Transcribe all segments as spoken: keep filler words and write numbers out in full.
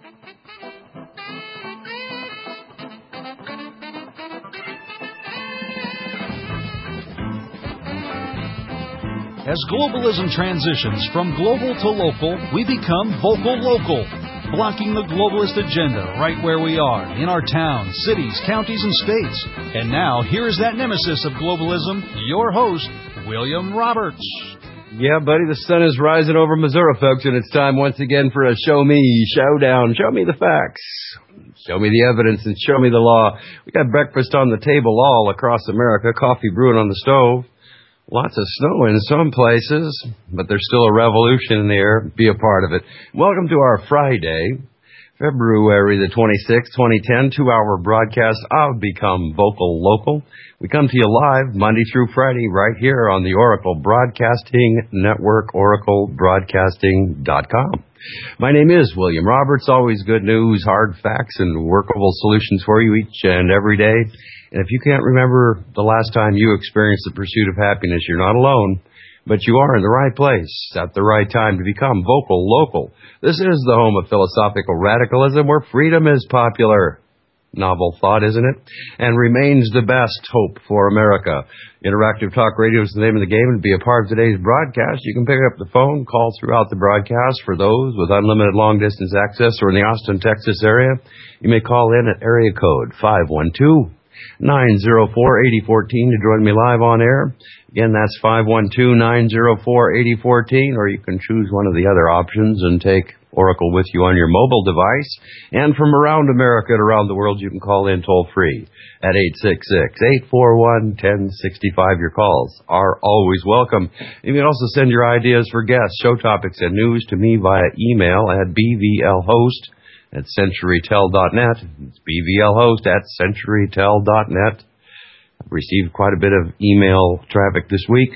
As globalism transitions from global to local, we become vocal local, blocking the globalist agenda right where we are, in our towns, cities, counties, and states. And now, here is that nemesis of globalism, your host, William Roberts. Yeah, buddy, the sun is rising over Missouri, folks, and it's time once again for a Show Me Showdown. Show me the facts. Show me the evidence and show me the law. We got breakfast on the table all across America, coffee brewing on the stove. Lots of snow in some places, but there's still a revolution in the air. Be a part of it. Welcome to our Friday, February the twenty-sixth, twenty ten, two-hour broadcast of Become Vocal Local. We come to you live Monday through Friday right here on the Oracle Broadcasting Network, oracle broadcasting dot com. My name is William Roberts. Always good news, hard facts, and workable solutions for you each and every day. And if you can't remember the last time you experienced the pursuit of happiness, you're not alone, but you are in the right place at the right time to become vocal local. This is the home of philosophical radicalism where freedom is popular. Novel thought, isn't it? And remains the best hope for America. Interactive Talk Radio is the name of the game, and to be a part of today's broadcast, you can pick up the phone, call throughout the broadcast. For those with unlimited long-distance access or in the Austin, Texas area, you may call in at area code five one two, nine zero four, eight zero one four to join me live on air. Again, that's five one two, nine zero four, eight zero one four, or you can choose one of the other options and take Oracle with you on your mobile device. And from around America and around the world, you can call in toll-free at eight six six, eight four one, one zero six five. Your calls are always welcome. You can also send your ideas for guests, show topics, and news to me via email at b v l host at century tel dot net. It's b v l host at century tel dot net. I've received quite a bit of email traffic this week.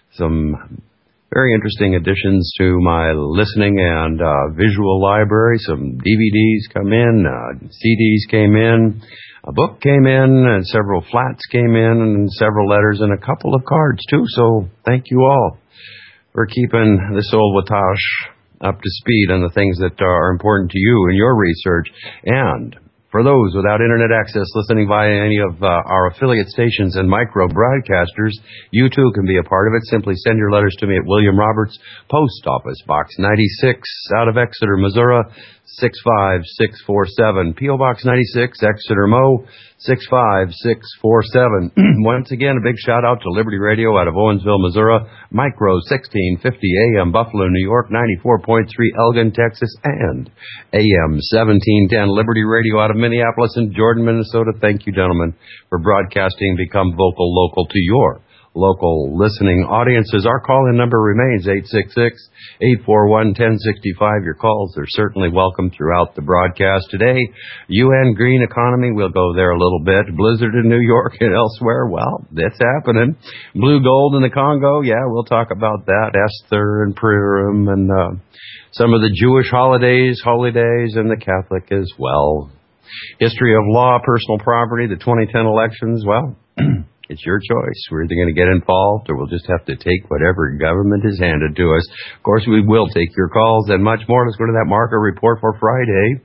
Some very interesting additions to my listening and uh, visual library. Some D V Ds come in, uh, C Ds came in, a book came in, and several flats came in, and several letters, and a couple of cards, too. So thank you all for keeping this old Watash up to speed on the things that are important to you in your research. And for those without internet access listening via any of uh, our affiliate stations and micro broadcasters, you too can be a part of it. Simply send your letters to me at William Roberts, Post Office Box ninety-six, out of Exeter, Missouri, six five six four seven. P O Box ninety-six, Exeter, Mo, six five six four seven. Once again, a big shout out to Liberty Radio out of Owensville, Missouri, Micro sixteen fifty A M Buffalo, New York, ninety-four point three Elgin, Texas, and A M seventeen ten Liberty Radio out of Minneapolis and Jordan, Minnesota. Thank you, gentlemen, for broadcasting Become Vocal Local to your local listening audiences. Our call-in number remains eight six six, eight four one, one zero six five. Your calls are certainly welcome throughout the broadcast today. U N green economy, we'll go there a little bit. Blizzard in New York and elsewhere, well, that's happening. Blue gold in the Congo, yeah, we'll talk about that. Esther and Purim and uh, some of the Jewish holidays, holy days, and the Catholic as well. History of law, personal property, the twenty ten elections, well, it's your choice. We're either going to get involved or we'll just have to take whatever government is handed to us. Of course, we will take your calls and much more. Let's go to that market report for Friday,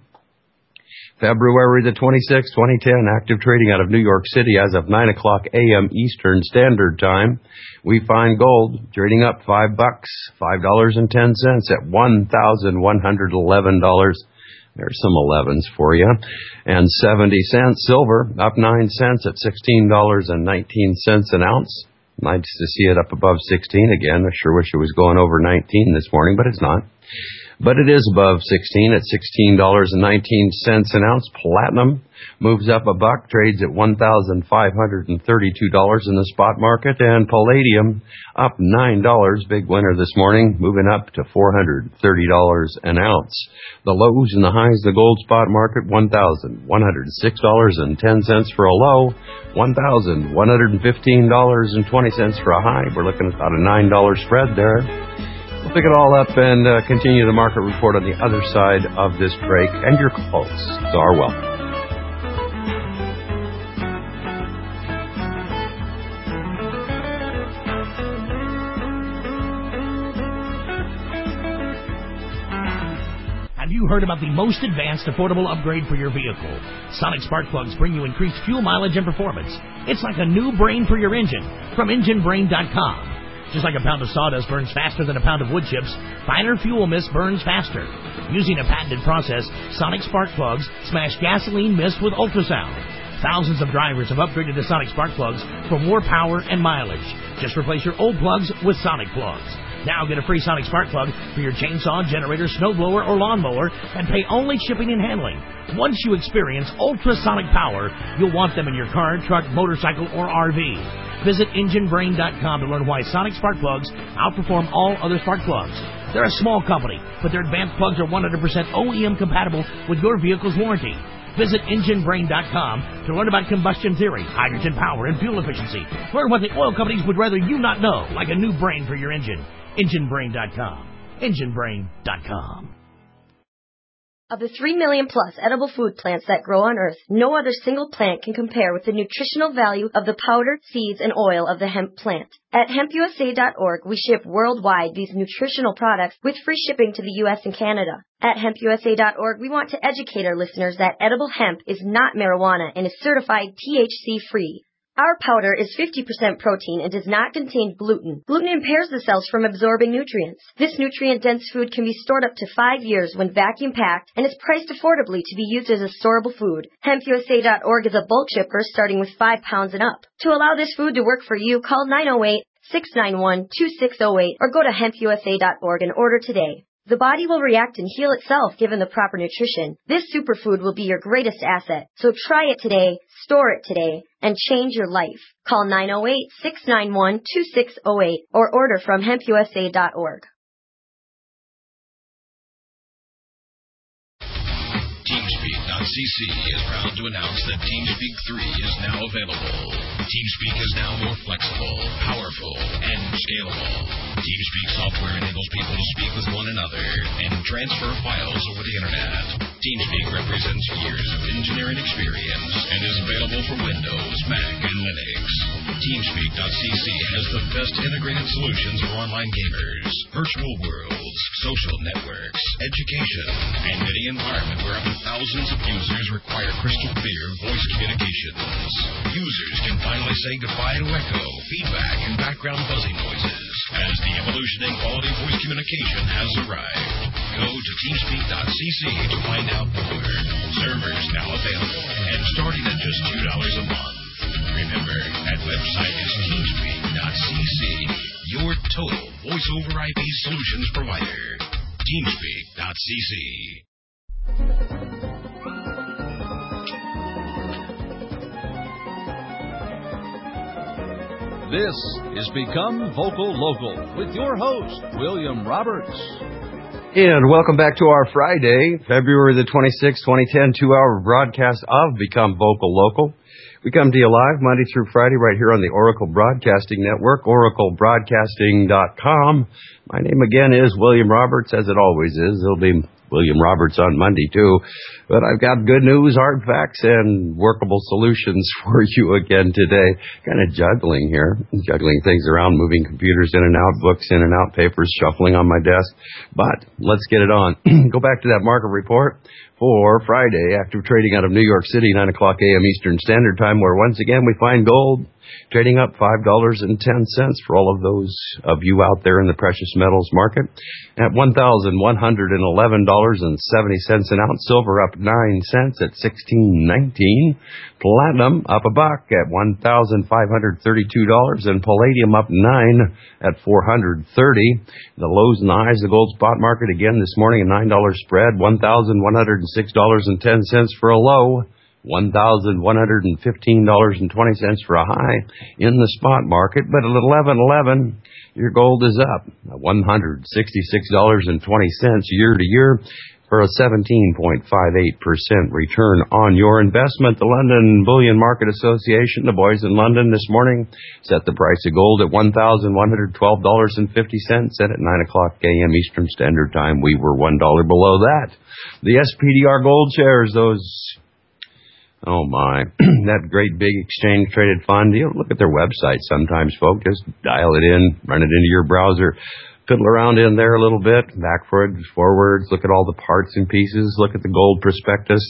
February the twenty-sixth, twenty ten. Active trading out of New York City as of nine o'clock A M Eastern Standard Time. We find gold trading up five bucks, five dollars and ten cents at one thousand one hundred eleven dollars. There's some elevens for you. And seventy cents. Silver up nine cents at sixteen dollars and nineteen cents an ounce. Nice to see it up above sixteen again. I sure wish it was going over nineteen this morning, but it's not. But it is above sixteen at sixteen dollars and nineteen cents an ounce. Platinum moves up a buck, trades at one thousand five hundred thirty-two dollars in the spot market. And palladium up nine dollars, big winner this morning, moving up to four hundred thirty dollars an ounce. The lows and the highs, the gold spot market, one thousand one hundred six dollars and ten cents for a low, one thousand one hundred fifteen dollars and twenty cents for a high. We're looking at about a nine dollars spread there. We'll pick it all up and uh, continue the market report on the other side of this break. And your calls are welcome. Have you heard about the most advanced affordable upgrade for your vehicle. Sonic spark plugs bring you increased fuel mileage and performance. It's like a new brain for your engine from engine brain dot com. Just like a pound of sawdust burns faster than a pound of wood chips, finer fuel mist burns faster. Using a patented process, Sonic spark plugs smash gasoline mist with ultrasound. Thousands of drivers have upgraded to Sonic spark plugs for more power and mileage. Just replace your old plugs with Sonic plugs. Now get a free Sonic spark plug for your chainsaw, generator, snowblower, or lawnmower and pay only shipping and handling. Once you experience ultrasonic power, you'll want them in your car, truck, motorcycle, or R V. Visit engine brain dot com to learn why Sonic spark plugs outperform all other spark plugs. They're a small company, but their advanced plugs are one hundred percent O E M compatible with your vehicle's warranty. Visit engine brain dot com to learn about combustion theory, hydrogen power, and fuel efficiency. Learn what the oil companies would rather you not know, like a new brain for your engine. engine brain dot com. engine brain dot com. Of the three million plus edible food plants that grow on Earth, no other single plant can compare with the nutritional value of the powder, seeds, and oil of the hemp plant. At hemp U S A dot org, we ship worldwide these nutritional products with free shipping to the U S and Canada. At hemp U S A dot org, we want to educate our listeners that edible hemp is not marijuana and is certified T H C-free. Our powder is fifty percent protein and does not contain gluten. Gluten impairs the cells from absorbing nutrients. This nutrient-dense food can be stored up to five years when vacuum-packed and is priced affordably to be used as a storable food. hemp U S A dot org is a bulk shipper starting with five pounds and up. To allow this food to work for you, call nine oh eight, six nine one, two six oh eight or go to hemp U S A dot org and order today. The body will react and heal itself given the proper nutrition. This superfood will be your greatest asset. So try it today, store it today, and change your life. Call nine oh eight, six nine one, two six oh eight or order from hemp U S A dot org. TeamSpeak dot c c is proud to announce that TeamSpeak three is now available. TeamSpeak is now more flexible, powerful, and scalable. TeamSpeak software enables people to speak with one another and transfer files over the internet. TeamSpeak represents years of engineering experience and is available for Windows, Mac, and Linux. TeamSpeak dot c c has the best integrated solutions for online gamers, virtual worlds, social networks, education, and any environment where up to thousands of users require crystal clear voice communications. Users can finally say goodbye to echo, feedback, and background buzzing noises as the evolution in quality voice communication has arrived. Go to TeamSpeak dot c c to find out more. Servers now available and starting at just two dollars a month. Remember, that website is TeamSpeak dot c c, your total voice over I P solutions provider. TeamSpeak dot c c. This is Become Vocal Local with your host, William Roberts. And welcome back to our Friday, February the twenty-sixth, twenty ten, two-hour broadcast of Become Vocal Local. We come to you live Monday through Friday right here on the Oracle Broadcasting Network, oracle broadcasting dot com. My name again is William Roberts, as it always is. It'll be William Roberts on Monday, too. But I've got good news, hard facts, and workable solutions for you again today. Kind of juggling here, juggling things around, moving computers in and out, books in and out, papers shuffling on my desk. But let's get it on. Go back to that market report for Friday, active trading out of New York City, nine o'clock a.m. Eastern Standard Time, where once again we find gold trading up five dollars and ten cents for all of those of you out there in the precious metals market at one thousand one hundred eleven dollars and seventy cents an ounce. Silver up nine cents at sixteen nineteen. Platinum up a buck at one thousand five hundred thirty-two dollars and palladium up nine at four hundred thirty. The lows and the highs of the gold spot market again this morning, a nine dollars spread, one thousand one hundred six dollars and ten cents for a low, one thousand one hundred fifteen dollars and twenty cents for a high in the spot market. But at eleven eleven, your gold is up one hundred sixty-six dollars and twenty cents year to year for a seventeen point five eight percent return on your investment. The London Bullion Market Association, the boys in London this morning, set the price of gold at one thousand one hundred twelve dollars and fifty cents, and at nine o'clock a.m. Eastern Standard Time, we were one dollar below that. The S P D R gold shares, those... Oh, my. That great big exchange-traded fund. You know, look at their website sometimes, folks. Just dial it in, run it into your browser. fiddle around in there a little bit, backwards, forwards, look at all the parts and pieces, look at the gold prospectus.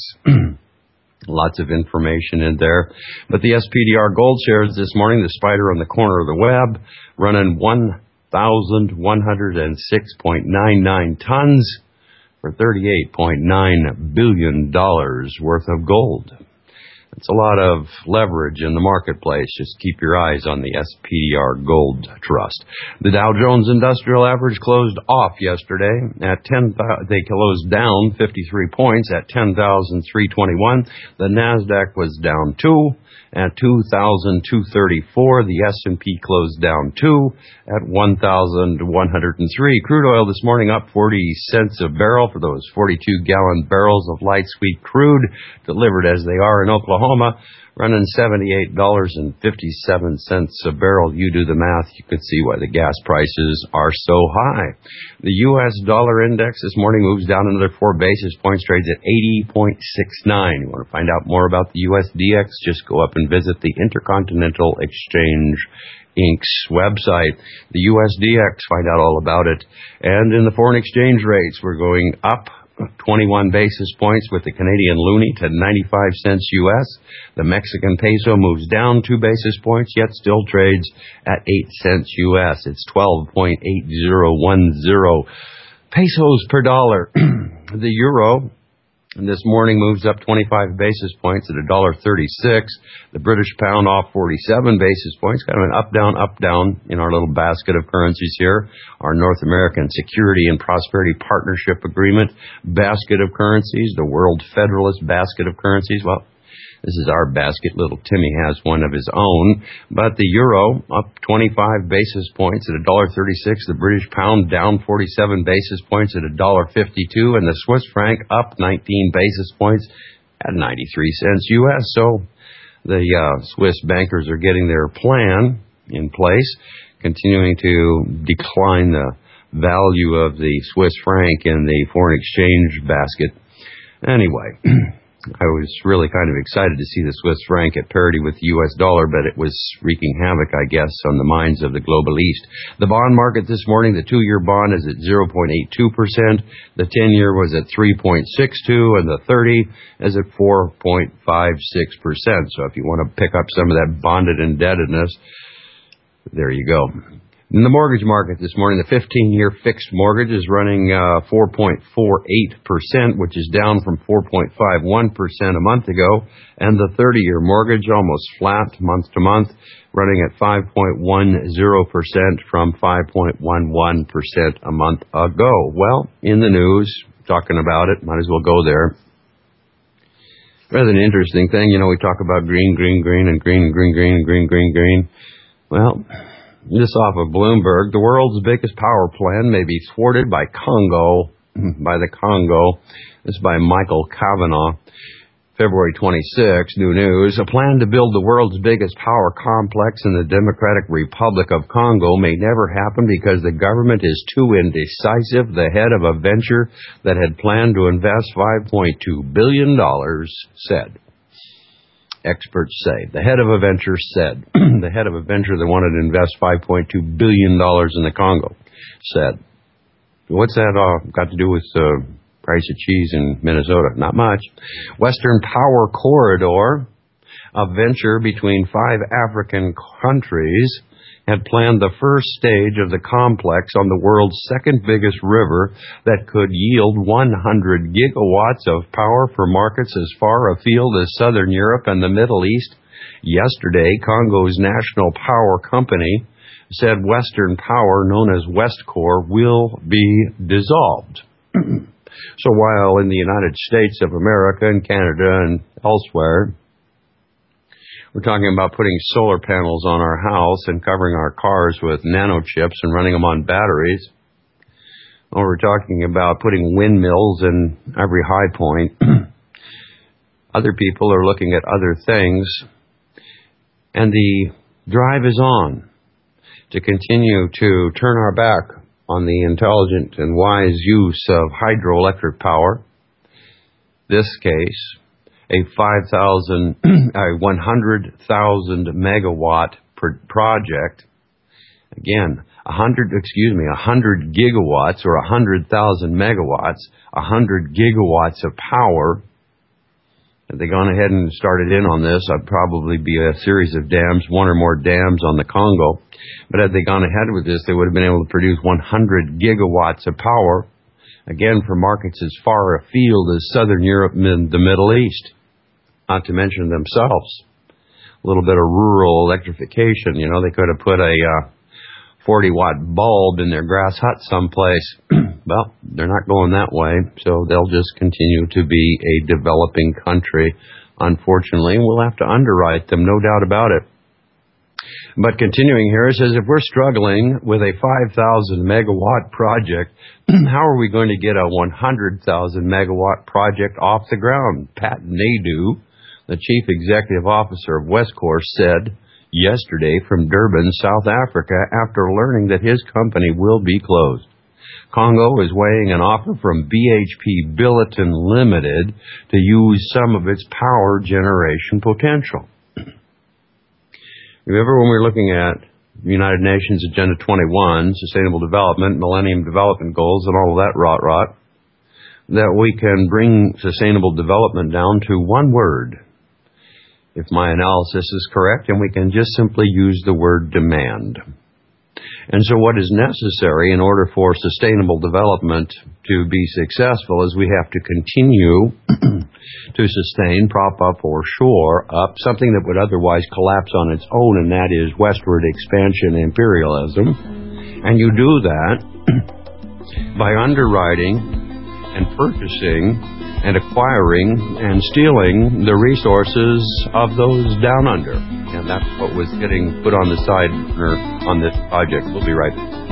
Lots of information in there. But the S P D R gold shares this morning, the spider on the corner of the web, running one thousand one hundred six point nine nine tons for thirty-eight point nine billion dollars worth of gold. It's a lot of leverage in the marketplace. Just keep your eyes on the S P D R Gold Trust. The Dow Jones Industrial Average closed off yesterday at ten. They closed down fifty-three points at ten thousand three hundred twenty-one. The Nasdaq was down two at two thousand two hundred thirty-four. The S and P closed down two at one thousand one hundred three. Crude oil this morning up forty cents a barrel for those forty-two gallon barrels of light sweet crude delivered as they are in Oklahoma, running seventy-eight dollars and fifty-seven cents a barrel. You do the math, you can see why the gas prices are so high. The U S dollar index this morning moves down another four basis points, trades at eighty point six nine. You want to find out more about the U S D X, just go up and visit the Intercontinental Exchange Incorporated's website. The U S D X, find out all about it. And in the foreign exchange rates, we're going up twenty-one basis points with the Canadian loonie to ninety-five cents U S. The Mexican peso moves down two basis points, yet still trades at eight cents U S. It's twelve point eight zero one zero pesos per dollar. The euro this morning moves up twenty-five basis points at one dollar thirty-six. The British pound off forty-seven basis points. Kind of an up-down, up-down in our little basket of currencies here. Our North American Security and Prosperity Partnership Agreement basket of currencies. The World Federalist basket of currencies. Well, this is our basket. Little Timmy has one of his own. But the euro up twenty-five basis points at one dollar thirty-six. The British pound down forty-seven basis points at one dollar fifty-two. And the Swiss franc up nineteen basis points at ninety-three cents U S. So the uh, Swiss bankers are getting their plan in place, continuing to decline the value of the Swiss franc in the foreign exchange basket. Anyway, I was really kind of excited to see the Swiss franc at parity with the U S dollar, but it was wreaking havoc, I guess, on the minds of the global East. The bond market this morning, the two-year bond is at zero point eight two percent, the ten-year was at three point six two, and the thirty is at four point five six percent. So if you want to pick up some of that bonded indebtedness, there you go. In the mortgage market this morning, the fifteen-year fixed mortgage is running uh, four point four eight percent, which is down from four point five one percent a month ago. And the thirty-year mortgage, almost flat month to month, running at five point one zero percent from five point one one percent a month ago. Well, in the news, talking about it, might as well go there. Rather an interesting thing, you know, we talk about green, green, green, and green, and green, green, and green, green, green. Well, this off of Bloomberg, the world's biggest power plant may be thwarted by Congo, by the Congo. This is by Michael Kavanagh. February twenty-sixth, new news. A plan to build the world's biggest power complex in the Democratic Republic of Congo may never happen because the government is too indecisive. The head of a venture that had planned to invest five point two billion dollars said. Experts say. The head of a venture said. The head of a venture that wanted to invest five point two billion dollars in the Congo said. What's that uh, got to do with the uh, price of cheese in Minnesota? Not much. Western Power Corridor, a venture between five African countries, had planned the first stage of the complex on the world's second biggest river that could yield one hundred gigawatts of power for markets as far afield as southern Europe and the Middle East. Yesterday, Congo's national power company said Western Power, known as Westcor, will be dissolved. So while in the United States of America and Canada and elsewhere, we're talking about putting solar panels on our house and covering our cars with nanochips and running them on batteries. Or we're talking about putting windmills in every high point. Other people are looking at other things. And the drive is on to continue to turn our back on the intelligent and wise use of hydroelectric power. This case, a five thousand, a one hundred thousand megawatt per project Again, a hundred, excuse me, a hundred gigawatts or a hundred thousand megawatts, a hundred gigawatts of power. Had they gone ahead and started in on this, I'd probably be a series of dams, one or more dams on the Congo. But had they gone ahead with this, they would have been able to produce one hundred gigawatts of power, again, for markets as far afield as Southern Europe and the Middle East, not to mention themselves. A little bit of rural electrification, you know, they could have put a uh, forty watt bulb in their grass hut someplace. Well, they're not going that way, so they'll just continue to be a developing country, unfortunately, and we'll have to underwrite them, no doubt about it. But continuing here, it says if we're struggling with a five thousand megawatt project, how are we going to get a one hundred thousand megawatt project off the ground? Pat Nadeau, the chief executive officer of Westcore, said yesterday from Durban, South Africa, after learning that his company will be closed. Congo is weighing an offer from B H P Billiton Limited to use some of its power generation potential. Remember when we were looking at United Nations Agenda twenty-one, Sustainable Development, Millennium Development Goals, and all of that rot-rot, that we can bring sustainable development down to one word, if my analysis is correct, and we can just simply use the word demand. And so what is necessary in order for sustainable development to be successful is we have to continue to sustain, prop up, or shore up something that would otherwise collapse on its own, and that is westward expansion imperialism. And you do that by underwriting and purchasing and acquiring and stealing the resources of those down under. And that's what was getting put on the side burner on this project. We'll be right back.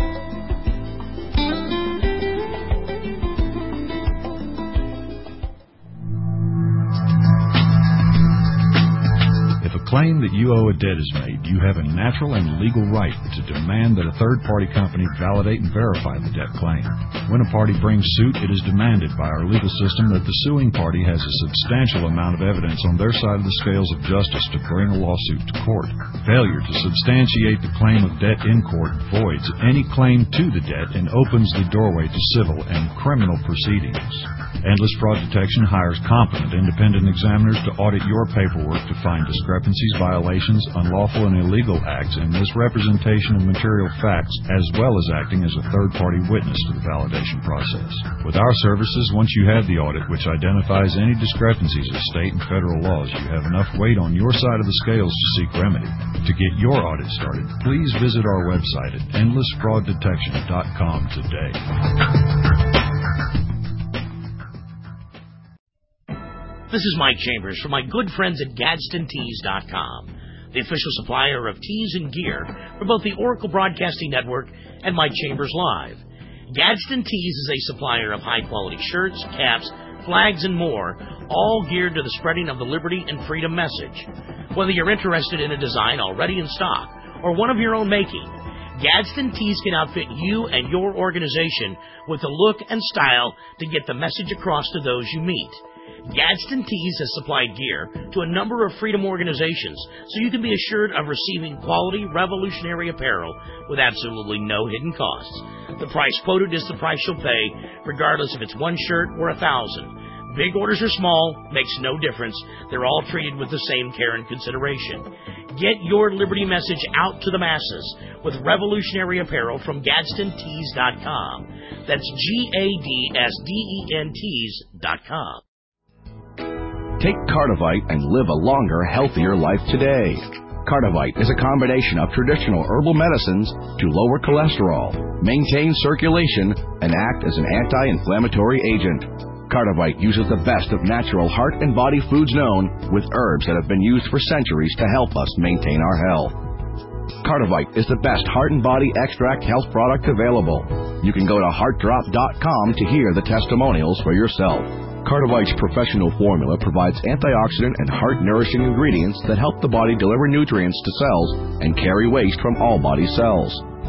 Claim that you owe a debt is made, you have a natural and legal right to demand that a third-party company validate and verify the debt claim. When a party brings suit, it is demanded by our legal system that the suing party has a substantial amount of evidence on their side of the scales of justice to bring a lawsuit to court. Failure to substantiate the claim of debt in court voids any claim to the debt and opens the doorway to civil and criminal proceedings. Endless Fraud Detection hires competent independent examiners to audit your paperwork to find discrepancies, violations, unlawful and illegal acts, and misrepresentation of material facts, as well as acting as a third-party witness to the validation process. With our services, once you have the audit, which identifies any discrepancies of state and federal laws, you have enough weight on your side of the scales to seek remedy. To get your audit started, please visit our website at endless fraud detection dot com today. This is Mike Chambers from my good friends at Gadsden Tees dot com, the official supplier of tees and gear for both the Oracle Broadcasting Network and Mike Chambers Live. Gadsden Tees is a supplier of high-quality shirts, caps, flags, and more, all geared to the spreading of the liberty and freedom message. Whether you're interested in a design already in stock or one of your own making, Gadsden Tees can outfit you and your organization with the look and style to get the message across to those you meet. Gadsden Tees has supplied gear to a number of freedom organizations, so you can be assured of receiving quality, revolutionary apparel with absolutely no hidden costs. The price quoted is the price you'll pay, regardless if it's one shirt or a thousand. Big orders or small, makes no difference. They're all treated with the same care and consideration. Get your liberty message out to the masses with revolutionary apparel from Gadsden Tees dot com. That's G A D S D E N Tees dot com. Take Cardivite and live a longer, healthier life today. Cardivite is a combination of traditional herbal medicines to lower cholesterol, maintain circulation, and act as an anti-inflammatory agent. Cardivite uses the best of natural heart and body foods known, with herbs that have been used for centuries to help us maintain our health. Cardivite is the best heart and body extract health product available. You can go to heart drop dot com to hear the testimonials for yourself. Cardivite's professional formula provides antioxidant and heart-nourishing ingredients that help the body deliver nutrients to cells and carry waste from all body cells.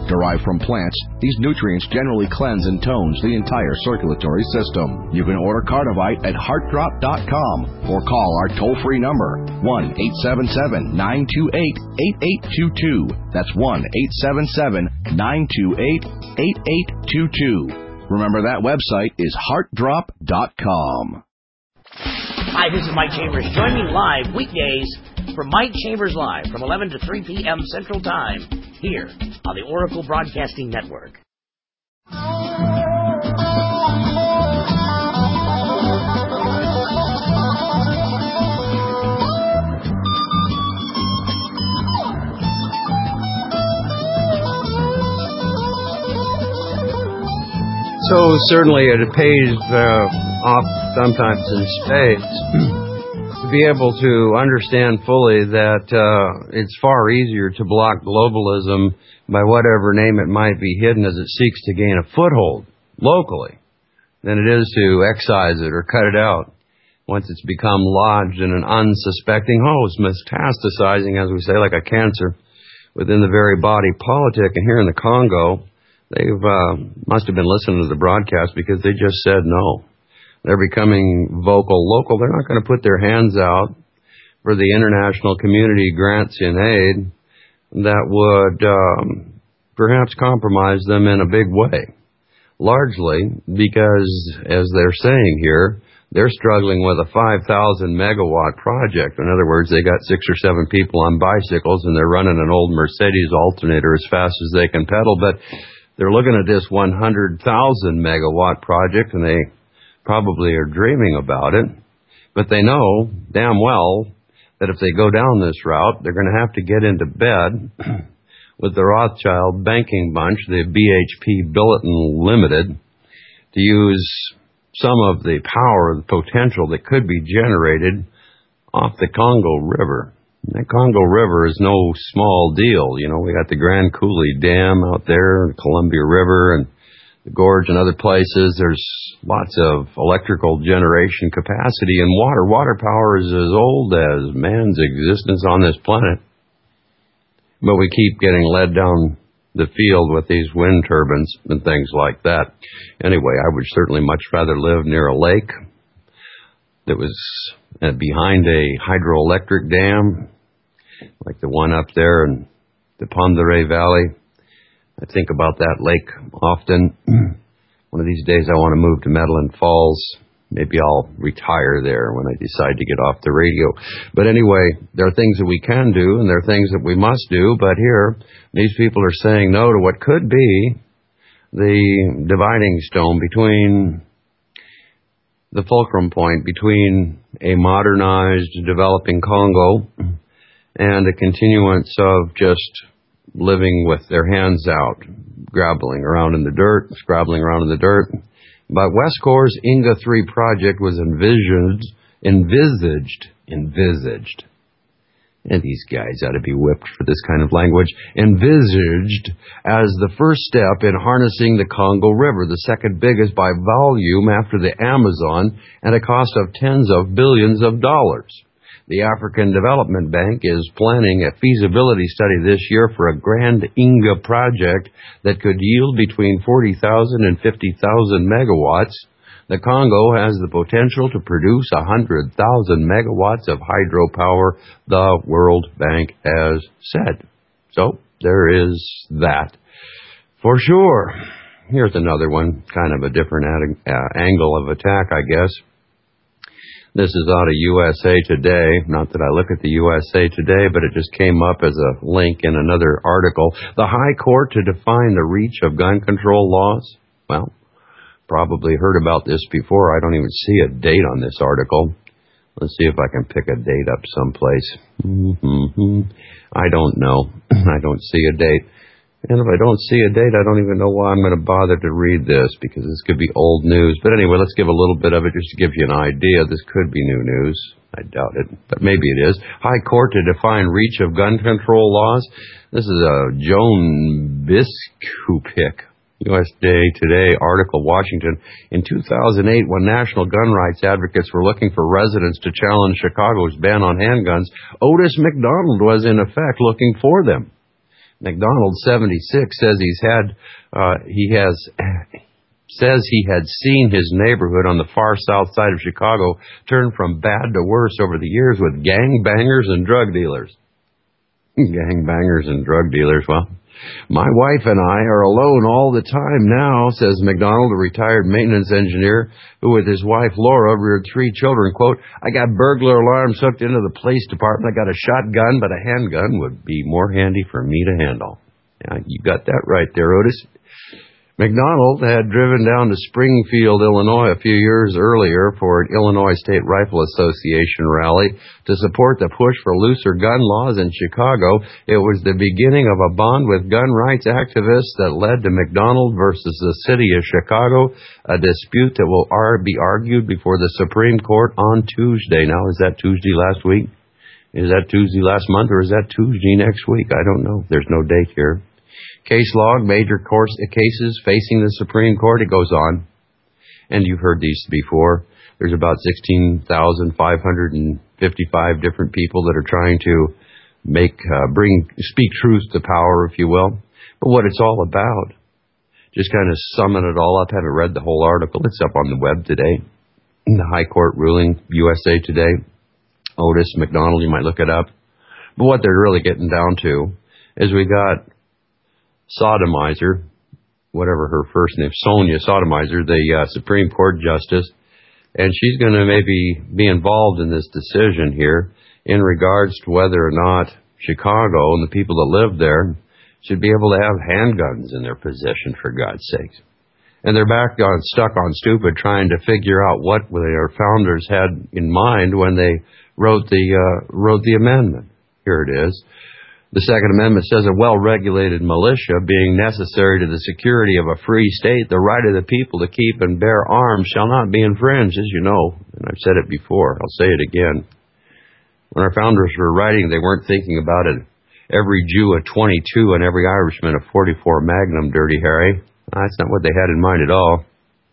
Derived from plants, these nutrients generally cleanse and tones the entire circulatory system. You can order Cardivite at heart drop dot com or call our toll-free number, one eight seven seven, nine two eight, eight eight two two. That's one eight seven seven, nine two eight, eight eight two two. Remember, that website is heart drop dot com. Hi, this is Mike Chambers. Join me live weekdays for Mike Chambers Live from eleven to three p.m. Central Time here on the Oracle Broadcasting Network. So certainly it pays uh, off sometimes in spades to be able to understand fully that uh, it's far easier to block globalism by whatever name it might be hidden as it seeks to gain a foothold locally than it is to excise it or cut it out once it's become lodged in an unsuspecting host, metastasizing, as we say, like a cancer within the very body politic. And here in the Congo, They've uh, must have been listening to the broadcast because they just said no. They're becoming vocal local. They're not going to put their hands out for the international community grants in aid that would um, perhaps compromise them in a big way. Largely because, as they're saying here, they're struggling with a five thousand megawatt project. In other words, they got six or seven people on bicycles and they're running an old Mercedes alternator as fast as they can pedal, but they're looking at this one hundred thousand megawatt project, and they probably are dreaming about it. But they know damn well that if they go down this route, they're going to have to get into bed with the Rothschild banking bunch, the B H P Billiton Limited, to use some of the power, the potential that could be generated off the Congo River. That Congo River is no small deal. You know, we got the Grand Coulee Dam out there, the Columbia River, and the Gorge and other places. There's lots of electrical generation capacity, and water. Water power is as old as man's existence on this planet. But we keep getting led down the field with these wind turbines and things like that. Anyway, I would certainly much rather live near a lake that was uh, behind a hydroelectric dam, like the one up there in the Ponderay Valley. I think about that lake often. One of these days I want to move to Medellin Falls. Maybe I'll retire there when I decide to get off the radio. But anyway, there are things that we can do and there are things that we must do. But here, these people are saying no to what could be the dividing stone between the fulcrum point between a modernized, developing Congo and a continuance of just living with their hands out, grabbling around in the dirt, scrabbling around in the dirt. But Westcor's Inga three project was envisioned, envisaged, envisaged, and these guys ought to be whipped for this kind of language, envisaged as the first step in harnessing the Congo River, the second biggest by volume after the Amazon, at a cost of tens of billions of dollars. The African Development Bank is planning a feasibility study this year for a Grand Inga project that could yield between forty thousand and fifty thousand megawatts. The Congo has the potential to produce one hundred thousand megawatts of hydropower, the World Bank has said. So there is that. For sure. Here's another one, kind of a different ad- uh, angle of attack, I guess. This is out of U S A Today. Not that I look at the U S A Today, but it just came up as a link in another article. The High Court to define the reach of gun control laws. Well, probably heard about this before. I don't even see a date on this article. Let's see if I can pick a date up someplace. Mm-hmm. I don't know. I don't see a date. And if I don't see a date, I don't even know why I'm going to bother to read this, because this could be old news. But anyway, let's give a little bit of it just to give you an idea. This could be new news. I doubt it, but maybe it is. High Court to define reach of gun control laws. This is a Joan Biskupic, U S A Today article, Washington. In two thousand eight, when national gun rights advocates were looking for residents to challenge Chicago's ban on handguns, Otis McDonald was in effect looking for them. McDonald, seventy-six, says he's had, uh, he has, says he had seen his neighborhood on the far south side of Chicago turn from bad to worse over the years with gangbangers and drug dealers. Gangbangers and drug dealers, well, my wife and I are alone all the time now, says McDonald, a retired maintenance engineer who with his wife Laura reared three children. Quote, I got burglar alarms hooked into the police department. I got a shotgun, but a handgun would be more handy for me to handle. Yeah, you got that right there, Otis. McDonald had driven down to Springfield, Illinois a few years earlier for an Illinois State Rifle Association rally to support the push for looser gun laws in Chicago. It was the beginning of a bond with gun rights activists that led to McDonald versus the city of Chicago, a dispute that will be argued before the Supreme Court on Tuesday. Now, is that Tuesday last week? Is that Tuesday last month, or is that Tuesday next week? I don't know. There's no date here. Case log, major course, cases facing the Supreme Court, it goes on. And you've heard these before. There's about sixteen thousand five hundred fifty-five different people that are trying to make, uh, bring, speak truth to power, if you will. But what it's all about, just kind of summing it all up, haven't read the whole article. It's up on the web today. In the High Court ruling, U S A Today. Otis, McDonald, you might look it up. But what they're really getting down to is we got Sodomizer, whatever her first name, Sonia Sodomizer, the uh, Supreme Court Justice, and she's going to maybe be involved in this decision here in regards to whether or not Chicago and the people that live there should be able to have handguns in their possession, for God's sakes. And they're back on stuck on stupid trying to figure out what their founders had in mind when they wrote the uh, wrote the amendment. Here it is. The Second Amendment says a well-regulated militia being necessary to the security of a free state, the right of the people to keep and bear arms shall not be infringed, as you know. And I've said it before. I'll say it again. When our founders were writing, they weren't thinking about it. Every Jew a twenty-two and every Irishman a forty-four Magnum, Dirty Harry. That's not what they had in mind at all.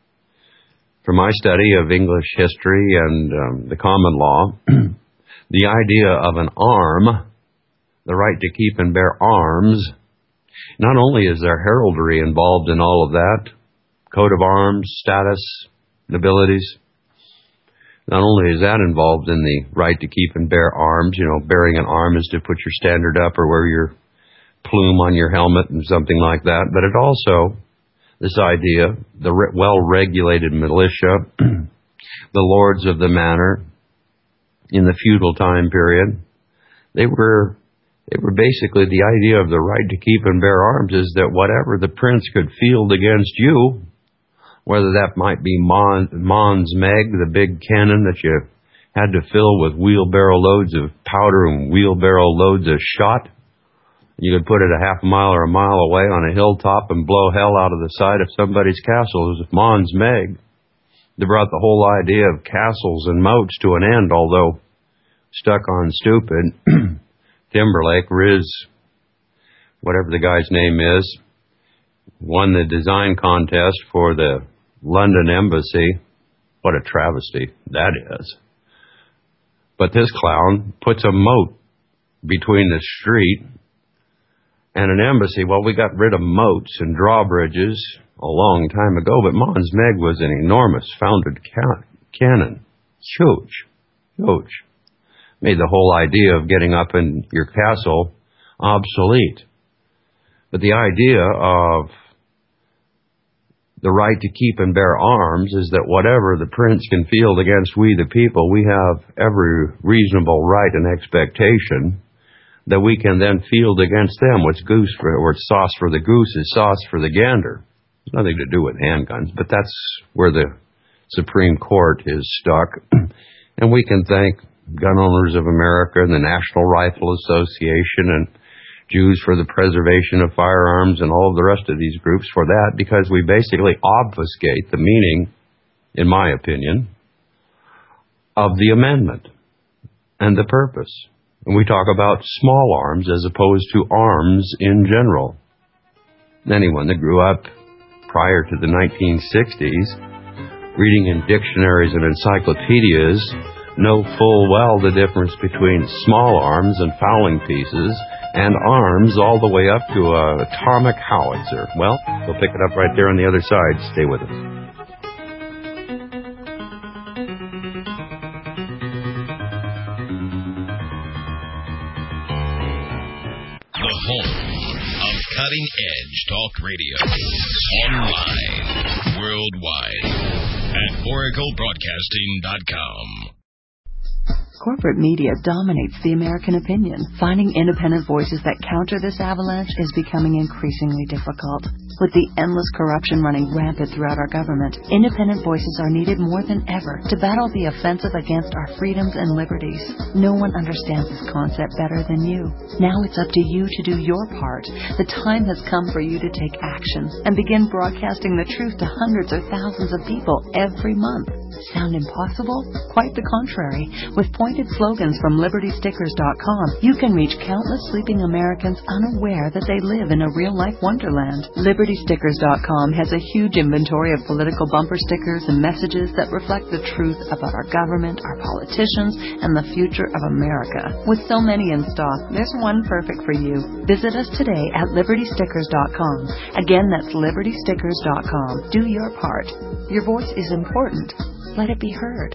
From my study of English history and um, the common law, the idea of an arm, the right to keep and bear arms, not only is there heraldry involved in all of that, coat of arms, status, nobilities, not only is that involved in the right to keep and bear arms, you know, bearing an arm is to put your standard up or wear your plume on your helmet and something like that, but it also, this idea, the re- well-regulated militia, the lords of the manor in the feudal time period, they were They were basically the idea of the right to keep and bear arms is that whatever the prince could field against you, whether that might be Mon, Mons Meg, the big cannon that you had to fill with wheelbarrow loads of powder and wheelbarrow loads of shot, you could put it a half a mile or a mile away on a hilltop and blow hell out of the side of somebody's castle. It was Mons Meg. They brought the whole idea of castles and moats to an end, although stuck on stupid. Timberlake, Riz, whatever the guy's name is, won the design contest for the London Embassy. What a travesty that is. But this clown puts a moat between the street and an embassy. Well, we got rid of moats and drawbridges a long time ago, but Mons Meg was an enormous founded ca- cannon. Huge. Huge. Made the whole idea of getting up in your castle obsolete. But the idea of the right to keep and bear arms is that whatever the prince can field against we the people, we have every reasonable right and expectation that we can then field against them. What's goose for, or sauce for the goose is sauce for the gander. It's nothing to do with handguns, but that's where the Supreme Court is stuck. And we can thank Gun Owners of America and the National Rifle Association and Jews for the Preservation of Firearms and all of the rest of these groups for that, because we basically obfuscate the meaning, in my opinion, of the amendment and the purpose. And we talk about small arms as opposed to arms in general. Anyone that grew up prior to the nineteen sixties, reading in dictionaries and encyclopedias, know full well the difference between small arms and fowling pieces and arms all the way up to a atomic howitzer. Well, we'll pick it up right there on the other side. Stay with us. The home of cutting-edge talk radio. Online, worldwide, at oracle broadcasting dot com. Corporate media dominates the American opinion. Finding independent voices that counter this avalanche is becoming increasingly difficult. With the endless corruption running rampant throughout our government, independent voices are needed more than ever to battle the offensive against our freedoms and liberties. No one understands this concept better than you. Now it's up to you to do your part. The time has come for you to take action and begin broadcasting the truth to hundreds or thousands of people every month. Sound impossible? Quite the contrary. With pointed slogans from Liberty Stickers dot com, you can reach countless sleeping Americans unaware that they live in a real-life wonderland. Liberty Stickers dot com has a huge inventory of political bumper stickers and messages that reflect the truth about our government, our politicians, and the future of America. With so many in stock, there's one perfect for you. Visit us today at Liberty Stickers dot com. Again, that's Liberty Stickers dot com. Do your part. Your voice is important. Let it be heard.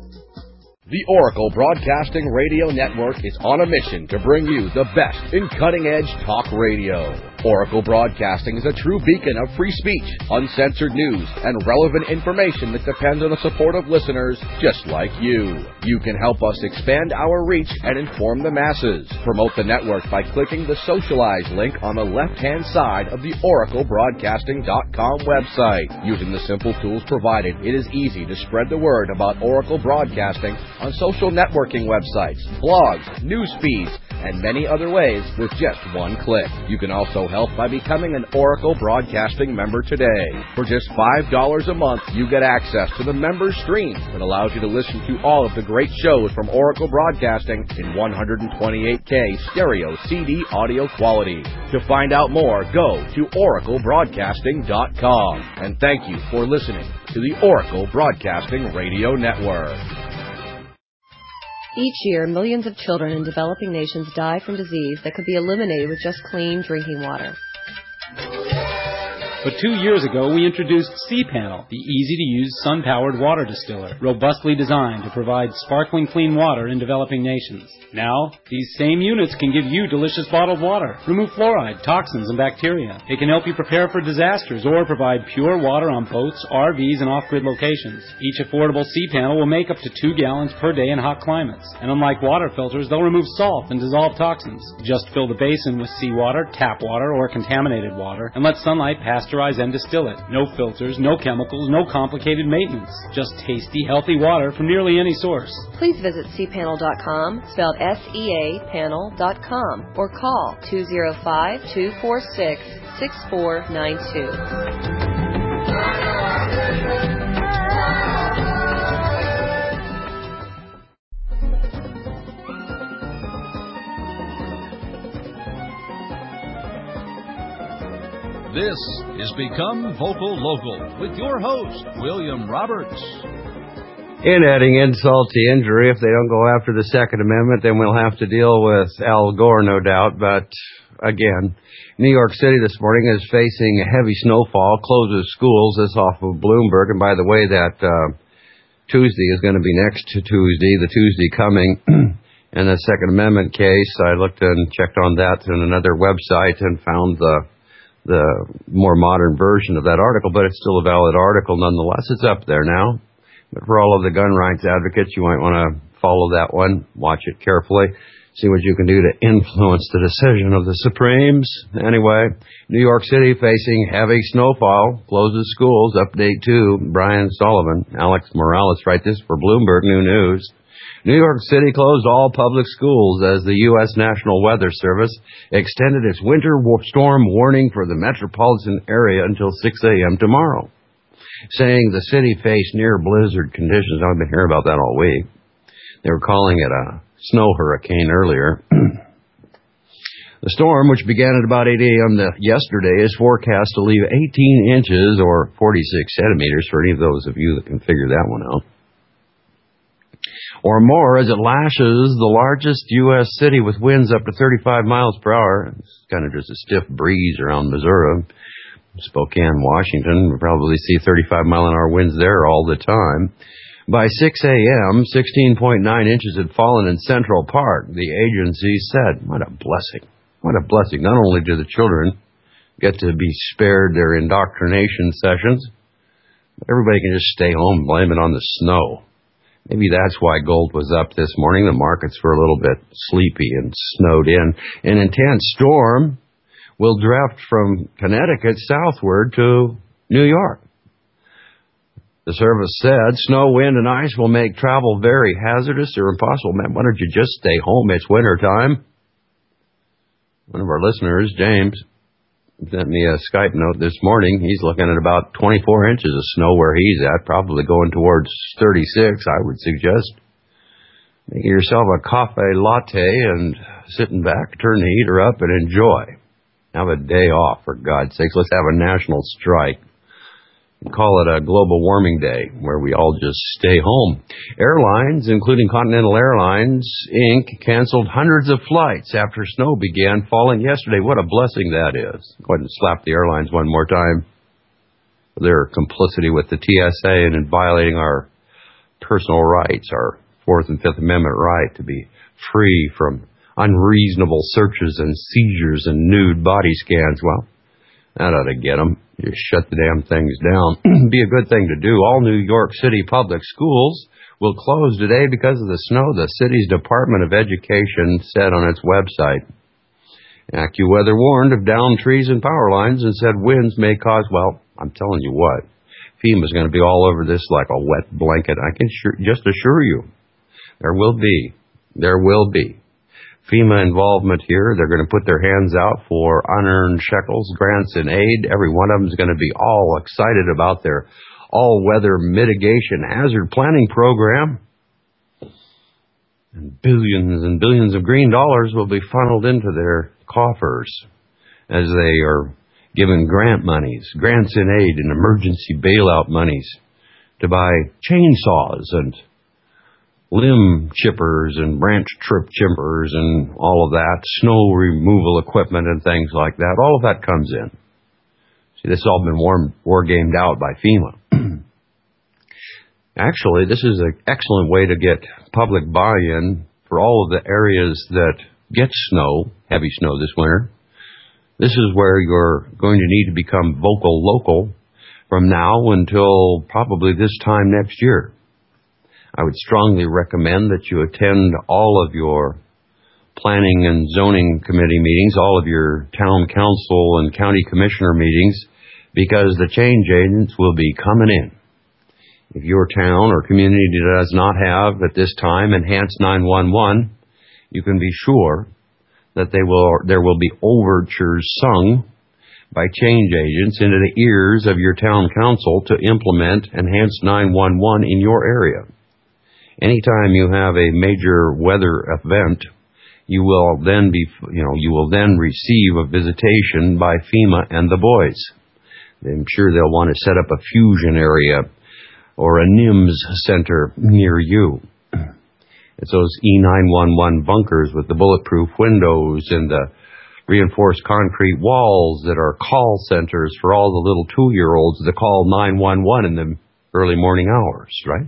The Oracle Broadcasting Radio Network is on a mission to bring you the best in cutting-edge talk radio. Oracle Broadcasting is a true beacon of free speech, uncensored news, and relevant information that depends on the support of listeners just like you. You can help us expand our reach and inform the masses. Promote the network by clicking the Socialize link on the left-hand side of the oracle broadcasting dot com website. Using the simple tools provided, it is easy to spread the word about Oracle Broadcasting on social networking websites, blogs, news feeds, and many other ways with just one click. You can also help by becoming an Oracle Broadcasting member today. For just five dollars a month, you get access to the member stream that allows you to listen to all of the great shows from Oracle Broadcasting in one twenty-eight K stereo C D audio quality. To find out more, go to oracle broadcasting dot com. And thank you for listening to the Oracle Broadcasting Radio Network. Each year, millions of children in developing nations die from disease that could be eliminated with just clean drinking water. But two years ago, we introduced C-Panel, the easy-to-use sun-powered water distiller, robustly designed to provide sparkling clean water in developing nations. Now, these same units can give you delicious bottled water, remove fluoride, toxins, and bacteria. It can help you prepare for disasters or provide pure water on boats, R Vs, and off-grid locations. Each affordable C-Panel will make up to two gallons per day in hot climates. And unlike water filters, they'll remove salt and dissolve toxins. Just fill the basin with seawater, tap water, or contaminated water, and let sunlight pasteurize and distill it. No filters, no chemicals, no complicated maintenance. Just tasty, healthy water from nearly any source. Please visit C panel dot com, spelled S E A panel dot com, or call two oh five, two four six, six four nine two. This is Become Vocal Local with your host, William Roberts. In adding insult to injury, if they don't go after the Second Amendment, then we'll have to deal with Al Gore, no doubt. But again, New York City this morning is facing a heavy snowfall, closes schools. This off of Bloomberg. And by the way, that uh, Tuesday is going to be next to Tuesday, the Tuesday coming. In the Second Amendment case, I looked and checked on that on another website and found the the more modern version of that article, but it's still a valid article nonetheless. It's up there now. But for all of the gun rights advocates, you might want to follow that one, watch it carefully, see what you can do to influence the decision of the Supremes. Anyway, New York City facing heavy snowfall, closes schools. Update two, Brian Sullivan, Alex Morales, write this for Bloomberg New News. New York City closed all public schools as the U S National Weather Service extended its winter storm warning for the metropolitan area until six a.m. tomorrow, saying the city faced near blizzard conditions. I've been hearing about that all week. They were calling it a snow hurricane earlier. The storm, which began at about eight a.m. yesterday, is forecast to leave eighteen inches or forty-six centimeters for any of those of you that can figure that one out. or more as it lashes the largest U S city with winds up to thirty-five miles per hour. It's kind of just a stiff breeze around Missouri. Spokane, Washington, we'll probably see thirty-five mile an hour winds there all the time. By six a.m., sixteen point nine inches had fallen in Central Park, the agency said. What a blessing. What a blessing. Not only do the children get to be spared their indoctrination sessions, but everybody can just stay home and blame it on the snow. Maybe that's why gold was up this morning. The markets were a little bit sleepy and snowed in. An intense storm will drift from Connecticut southward to New York. The service said snow, wind, and ice will make travel very hazardous or impossible. Man, why don't you just stay home? It's winter time. One of our listeners, James, sent me a Skype note this morning. He's looking at about twenty-four inches of snow where he's at, probably going towards thirty-six, I would suggest. Make yourself a coffee latte and sitting back, turn the heater up, and enjoy. Have a day off, for God's sakes. Let's have a national strike. Call it a global warming day, where we all just stay home. Airlines, including Continental Airlines, Incorporated, canceled hundreds of flights after snow began falling yesterday. What a blessing that is. Go ahead and slap the airlines one more time for their complicity with the T S A and in violating our personal rights, our Fourth and Fifth Amendment right to be free from unreasonable searches and seizures and nude body scans. Well, that ought to get them. Just shut the damn things down. Be a good thing to do. All New York City public schools will close today because of the snow, the city's Department of Education said on its website. AccuWeather warned of downed trees and power lines and said winds may cause, well, I'm telling you what, FEMA's going to be all over this like a wet blanket. I can sure, just assure you, there will be, there will be. FEMA involvement here. They're going to put their hands out for unearned shekels, grants, and aid. Every one of them is going to be all excited about their all-weather mitigation hazard planning program. And billions and billions of green dollars will be funneled into their coffers as they are given grant monies, grants and aid, and emergency bailout monies to buy chainsaws and limb chippers and branch trip chippers and all of that, snow removal equipment and things like that. All of that comes in. See, this has all been war, war gamed out by FEMA. Actually, this is an excellent way to get public buy-in for all of the areas that get snow, heavy snow this winter. This is where you're going to need to become vocal local from now until probably this time next year. I would strongly recommend that you attend all of your planning and zoning committee meetings, all of your town council and county commissioner meetings, because the change agents will be coming in. If your town or community does not have at this time enhanced nine one one, you can be sure that they will, there will be overtures sung by change agents into the ears of your town council to implement enhanced nine one one in your area. Anytime you have a major weather event, you will then be, you know, you will then receive a visitation by FEMA and the boys. I'm sure they'll want to set up a fusion area or a N I M S center near you. It's those E nine one one bunkers with the bulletproof windows and the reinforced concrete walls that are call centers for all the little two-year-olds that call nine one one in the early morning hours, right?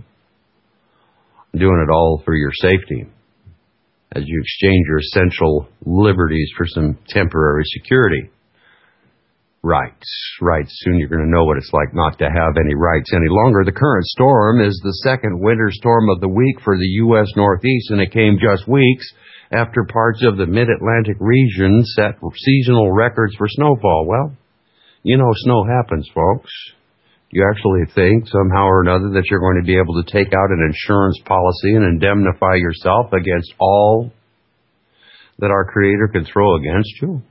Doing it all for your safety as you exchange your essential liberties for some temporary security. Rights, rights. Soon you're going to know what it's like not to have any rights any longer. The current storm is the second winter storm of the week for the U S Northeast, and it came just weeks after parts of the mid-Atlantic region set seasonal records for snowfall. Well, you know snow happens, folks. You actually think somehow or another that you're going to be able to take out an insurance policy and indemnify yourself against all that our Creator can throw against you?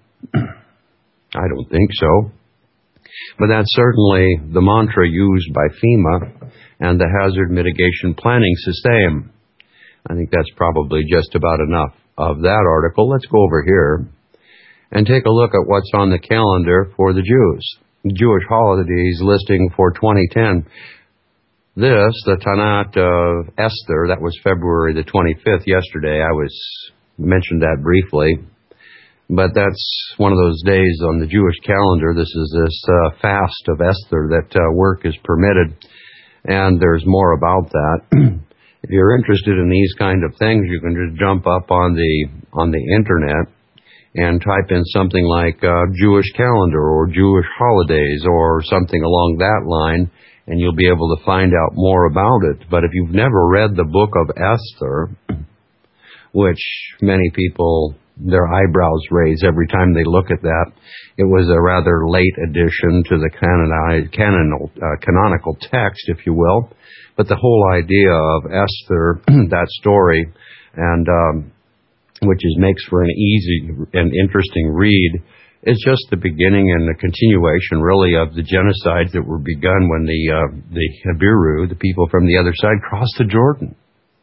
I don't think so. But that's certainly the mantra used by FEMA and the Hazard Mitigation Planning System. I think that's probably just about enough of that article. Let's go over here and take a look at what's on the calendar for the Jews. Jewish holidays listing for twenty ten. This, the Tanat of Esther, that was February the twenty-fifth, yesterday. I was mentioned that briefly. But that's one of those days on the Jewish calendar. This is this uh, fast of Esther that uh, work is permitted. And there's more about that. If you're interested in these kind of things, you can just jump up on the on the internet and type in something like uh, Jewish calendar or Jewish holidays or something along that line, and you'll be able to find out more about it. But if you've never read the book of Esther, which many people, their eyebrows raise every time they look at that, it was a rather late addition to the canonized, canonical, uh, canonical text, if you will. But the whole idea of Esther, that story, and um, which is makes for an easy and interesting read, is just the beginning and the continuation, really, of the genocides that were begun when the uh, the Habiru, the people from the other side, crossed the Jordan.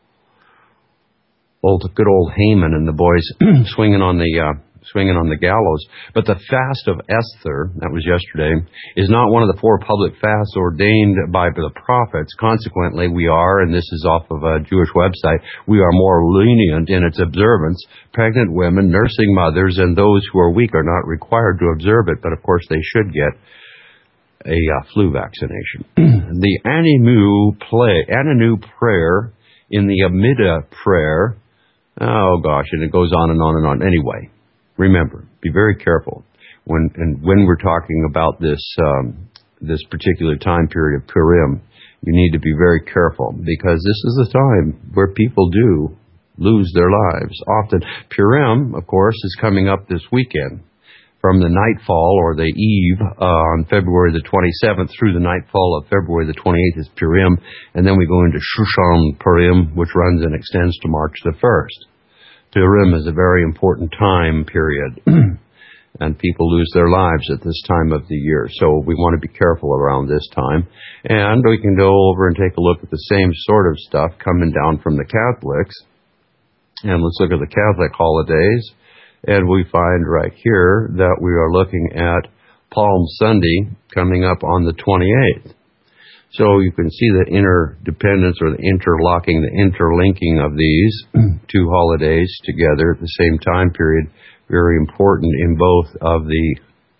Old good old Haman and the boys swinging on the uh, swinging on the gallows. But the fast of Esther, that was yesterday, is not one of the four public fasts ordained by the prophets. Consequently, we are, and this is off of a Jewish website, we are more lenient in its observance. Pregnant women, nursing mothers, and those who are weak are not required to observe it, but of course they should get a uh, flu vaccination. The Anu play, Anu prayer in the Amida prayer. Oh gosh, and it goes on and on and on. Anyway, remember, be very careful when and when we're talking about this um, this particular time period of Purim. You need to be very careful because this is the time where people do lose their lives. Often, Purim, of course, is coming up this weekend. From the nightfall or the eve uh, on February the twenty-seventh through the nightfall of February the twenty-eighth is Purim, and then we go into Shushan Purim, which runs and extends to March the first. Purim is a very important time period, and people lose their lives at this time of the year, so we want to be careful around this time. And we can go over and take a look at the same sort of stuff coming down from the Catholics, and let's look at the Catholic holidays. And we find right here that we are looking at Palm Sunday coming up on the twenty-eighth. So you can see the interdependence or the interlocking, the interlinking of these two holidays together at the same time period. Very important in both of the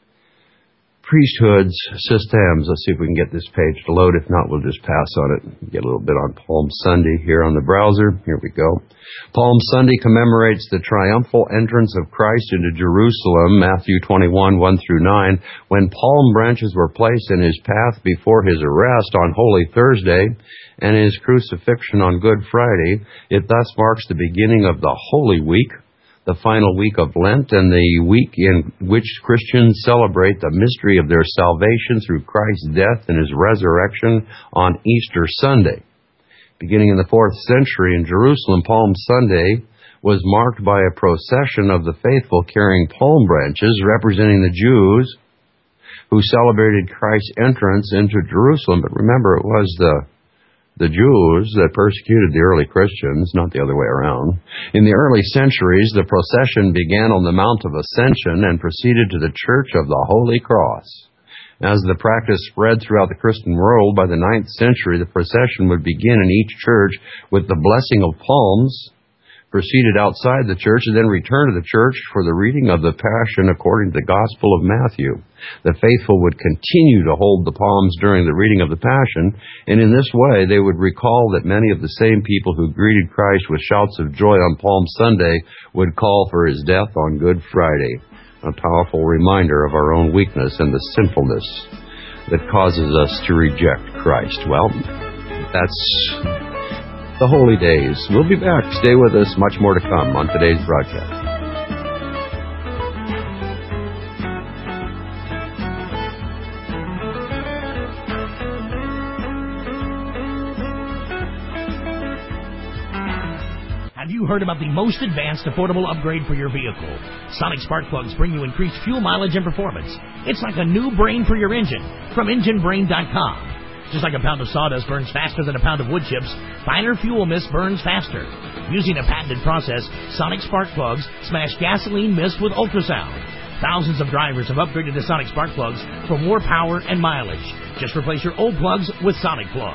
priesthoods systems. Let's see if we can get this page to load. If not, we'll just pass on it. Get a little bit on Palm Sunday here on the browser. Here we go. Palm Sunday commemorates the triumphal entrance of Christ into Jerusalem, Matthew twenty-one, one through nine, when palm branches were placed in his path before his arrest on Holy Thursday and his crucifixion on Good Friday. It thus marks the beginning of the Holy Week, the final week of Lent, and the week in which Christians celebrate the mystery of their salvation through Christ's death and his resurrection on Easter Sunday. Beginning in the fourth century in Jerusalem, Palm Sunday was marked by a procession of the faithful carrying palm branches representing the Jews who celebrated Christ's entrance into Jerusalem. But remember, it was the The Jews that persecuted the early Christians, not the other way around. In the early centuries, the procession began on the Mount of Ascension and proceeded to the Church of the Holy Cross. As the practice spread throughout the Christian world, by the ninth century, the procession would begin in each church with the blessing of palms, proceeded outside the church, and then returned to the church for the reading of the Passion according to the Gospel of Matthew. The faithful would continue to hold the palms during the reading of the Passion, and in this way they would recall that many of the same people who greeted Christ with shouts of joy on Palm Sunday would call for his death on Good Friday. A powerful reminder of our own weakness and the sinfulness that causes us to reject Christ. Well, that's the holy days. We'll be back. Stay with us. Much more to come on today's broadcast. Have you heard about the most advanced affordable upgrade for your vehicle? Sonic Spark Plugs bring you increased fuel mileage and performance. It's like a new brain for your engine from engine brain dot com. Just like a pound of sawdust burns faster than a pound of wood chips, finer fuel mist burns faster. Using a patented process, Sonic Spark Plugs smash gasoline mist with ultrasound. Thousands of drivers have upgraded to Sonic Spark Plugs for more power and mileage. Just replace your old plugs with Sonic Plugs.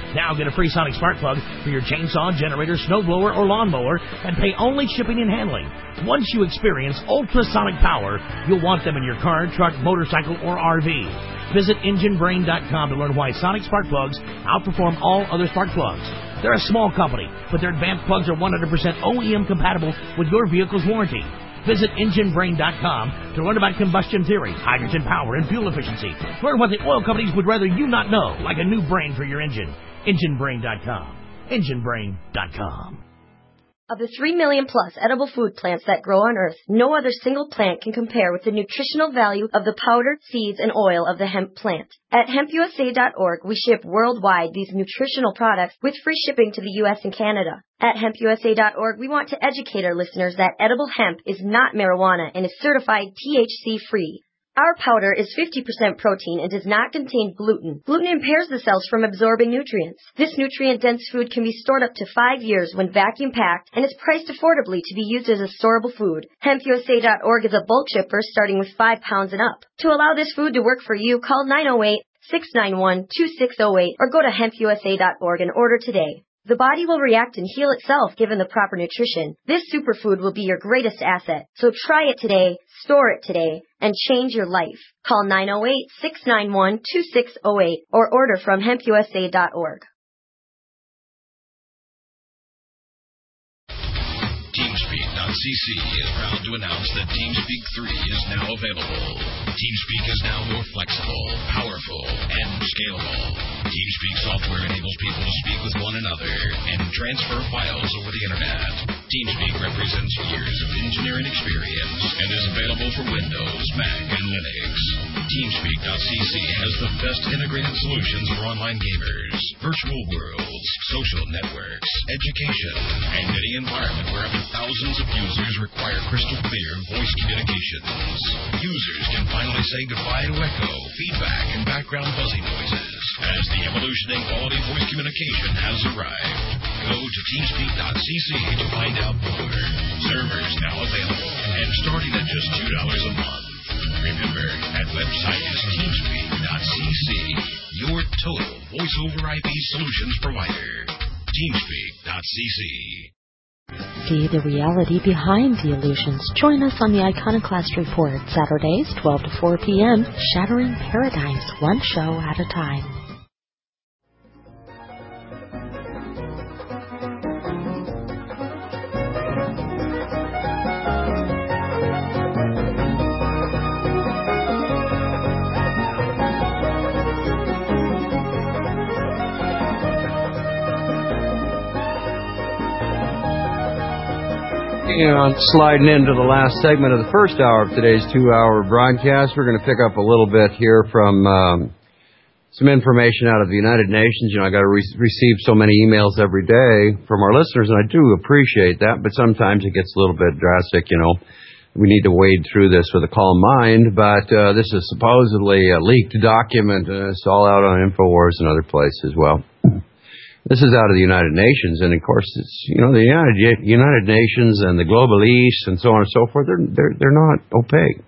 Now get a free Sonic spark plug for your chainsaw, generator, snowblower, or lawnmower and pay only shipping and handling. Once you experience ultrasonic power, you'll want them in your car, truck, motorcycle, or R V. Visit engine brain dot com to learn why Sonic spark plugs outperform all other spark plugs. They're a small company, but their advanced plugs are one hundred percent O E M compatible with your vehicle's warranty. Visit engine brain dot com to learn about combustion theory, hydrogen power, and fuel efficiency. Learn what the oil companies would rather you not know, like a new brain for your engine. engine brain dot com. engine brain dot com. Of the three million plus edible food plants that grow on Earth, no other single plant can compare with the nutritional value of the powdered seeds and oil of the hemp plant. At hemp U S A dot org, we ship worldwide these nutritional products with free shipping to the U S and Canada. At hemp U S A dot org, we want to educate our listeners that edible hemp is not marijuana and is certified T H C-free. Our powder is fifty percent protein and does not contain gluten. Gluten impairs the cells from absorbing nutrients. This nutrient-dense food can be stored up to five years when vacuum-packed and is priced affordably to be used as a storable food. hemp U S A dot org is a bulk shipper starting with five pounds and up. To allow this food to work for you, call nine oh eight, six nine one, two six oh eight or go to hemp U S A dot org and order today. The body will react and heal itself given the proper nutrition. This superfood will be your greatest asset. So try it today, store it today, and change your life. Call nine oh eight, six nine one, two six oh eight or order from hemp U S A dot org. TeamSpeak dot C C is proud to announce that TeamSpeak three is now available. TeamSpeak is now more flexible, powerful, and scalable. TeamSpeak software enables people to speak with one another and transfer files over the internet. TeamSpeak represents years of engineering experience and is available for Windows, Mac, and Linux. TeamSpeak dot C C has the best integrated solutions for online gamers, virtual worlds, social networks, education, and any environment where up to thousands of users require crystal clear voice communications. Users can finally say goodbye to echo, feedback, and background buzzing noises as the evolution in quality voice communication has arrived. Go to TeamSpeak dot C C to find out more. Servers now available and starting at just two dollars a month. Remember, that website is TeamSpeak dot C C, your total voice-over I P solutions provider. TeamSpeak dot C C. See the reality behind the illusions. Join us on the Iconoclast Report, Saturdays, twelve to four p.m., shattering paradigms, one show at a time. On sliding into the last segment of the first hour of today's two-hour broadcast, we're going to pick up a little bit here from um, some information out of the United Nations. You know, I got to re- receive so many emails every day from our listeners, and I do appreciate that, but sometimes it gets a little bit drastic, you know. We need to wade through this with a calm mind, but uh, this is supposedly a leaked document, and it's all out on InfoWars and other places as well. This is out of the United Nations, and of course, it's, you know, the United, United Nations and the Global East and so on and so forth, they're, they're, they're not opaque.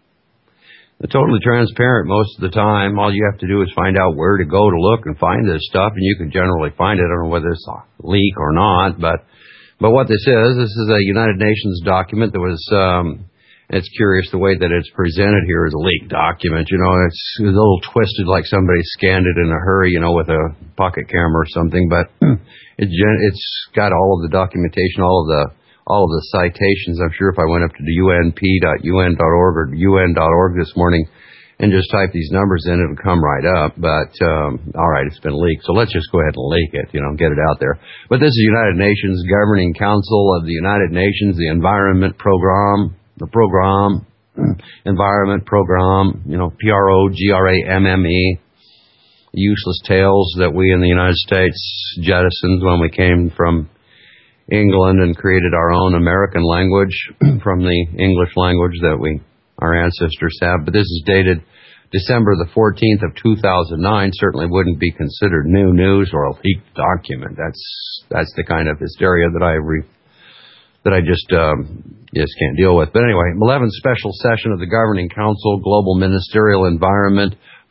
They're totally transparent most of the time. All you have to do is find out where to go to look and find this stuff, and you can generally find it. I don't know whether it's a leak or not, but, but what this is, this is a United Nations document that was, um, it's curious the way that it's presented here as a leaked document. You know, it's a little twisted like somebody scanned it in a hurry, you know, with a pocket camera or something. But it, it's got all of the documentation, all of the all of the citations. I'm sure if I went up to the U N P dot U N dot org or U N dot org this morning and just type these numbers in, it would come right up. But, um, all right, it's been leaked. So let's just go ahead and leak it, you know, get it out there. But this is the United Nations Governing Council of the United Nations, the Environment Program. The program, environment program, you know, P R O G R A M M E, useless tales that we in the United States jettisoned when we came from England and created our own American language from the English language that we, our ancestors have. But this is dated December the fourteenth of two thousand nine, certainly wouldn't be considered new news or a leaked document. That's, that's the kind of hysteria that I re, that I just, um, just can't deal with. But anyway, eleventh special session of the Governing Council, Global Ministerial Environment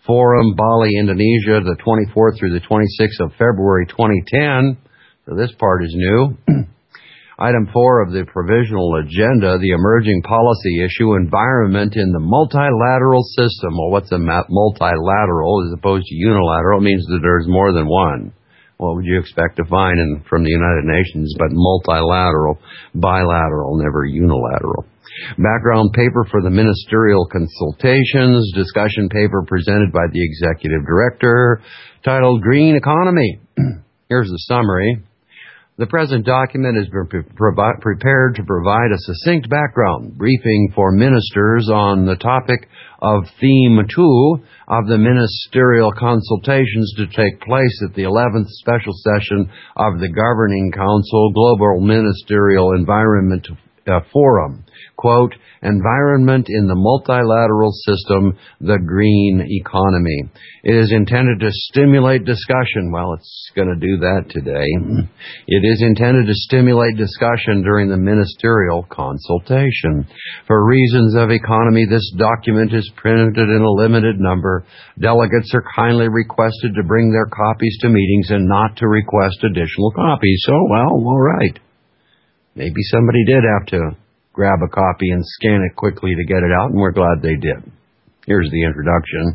Forum, Bali, Indonesia, the twenty-fourth through the twenty-sixth of February twenty ten. So this part is new. Item four of the provisional agenda, the emerging policy issue, environment in the multilateral system. Well, what's a multilateral as opposed to unilateral? It means that there's more than one. What would you expect to find in, from the United Nations but multilateral, bilateral, never unilateral? Background paper for the ministerial consultations, discussion paper presented by the executive director, titled Green Economy. Here's the summary. The present document has been pre- provi- prepared to provide a succinct background briefing for ministers on the topic of Theme two of the ministerial consultations to take place at the eleventh special session of the Governing Council Global Ministerial Environment uh, Forum. Quote, environment in the multilateral system, the green economy. It is intended to stimulate discussion. Well, it's going to do that today. It is intended to stimulate discussion during the ministerial consultation. For reasons of economy, this document is printed in a limited number. Delegates are kindly requested to bring their copies to meetings and not to request additional copies. So, well, all right. Maybe somebody did have to grab a copy and scan it quickly to get it out, and we're glad they did. Here's the introduction.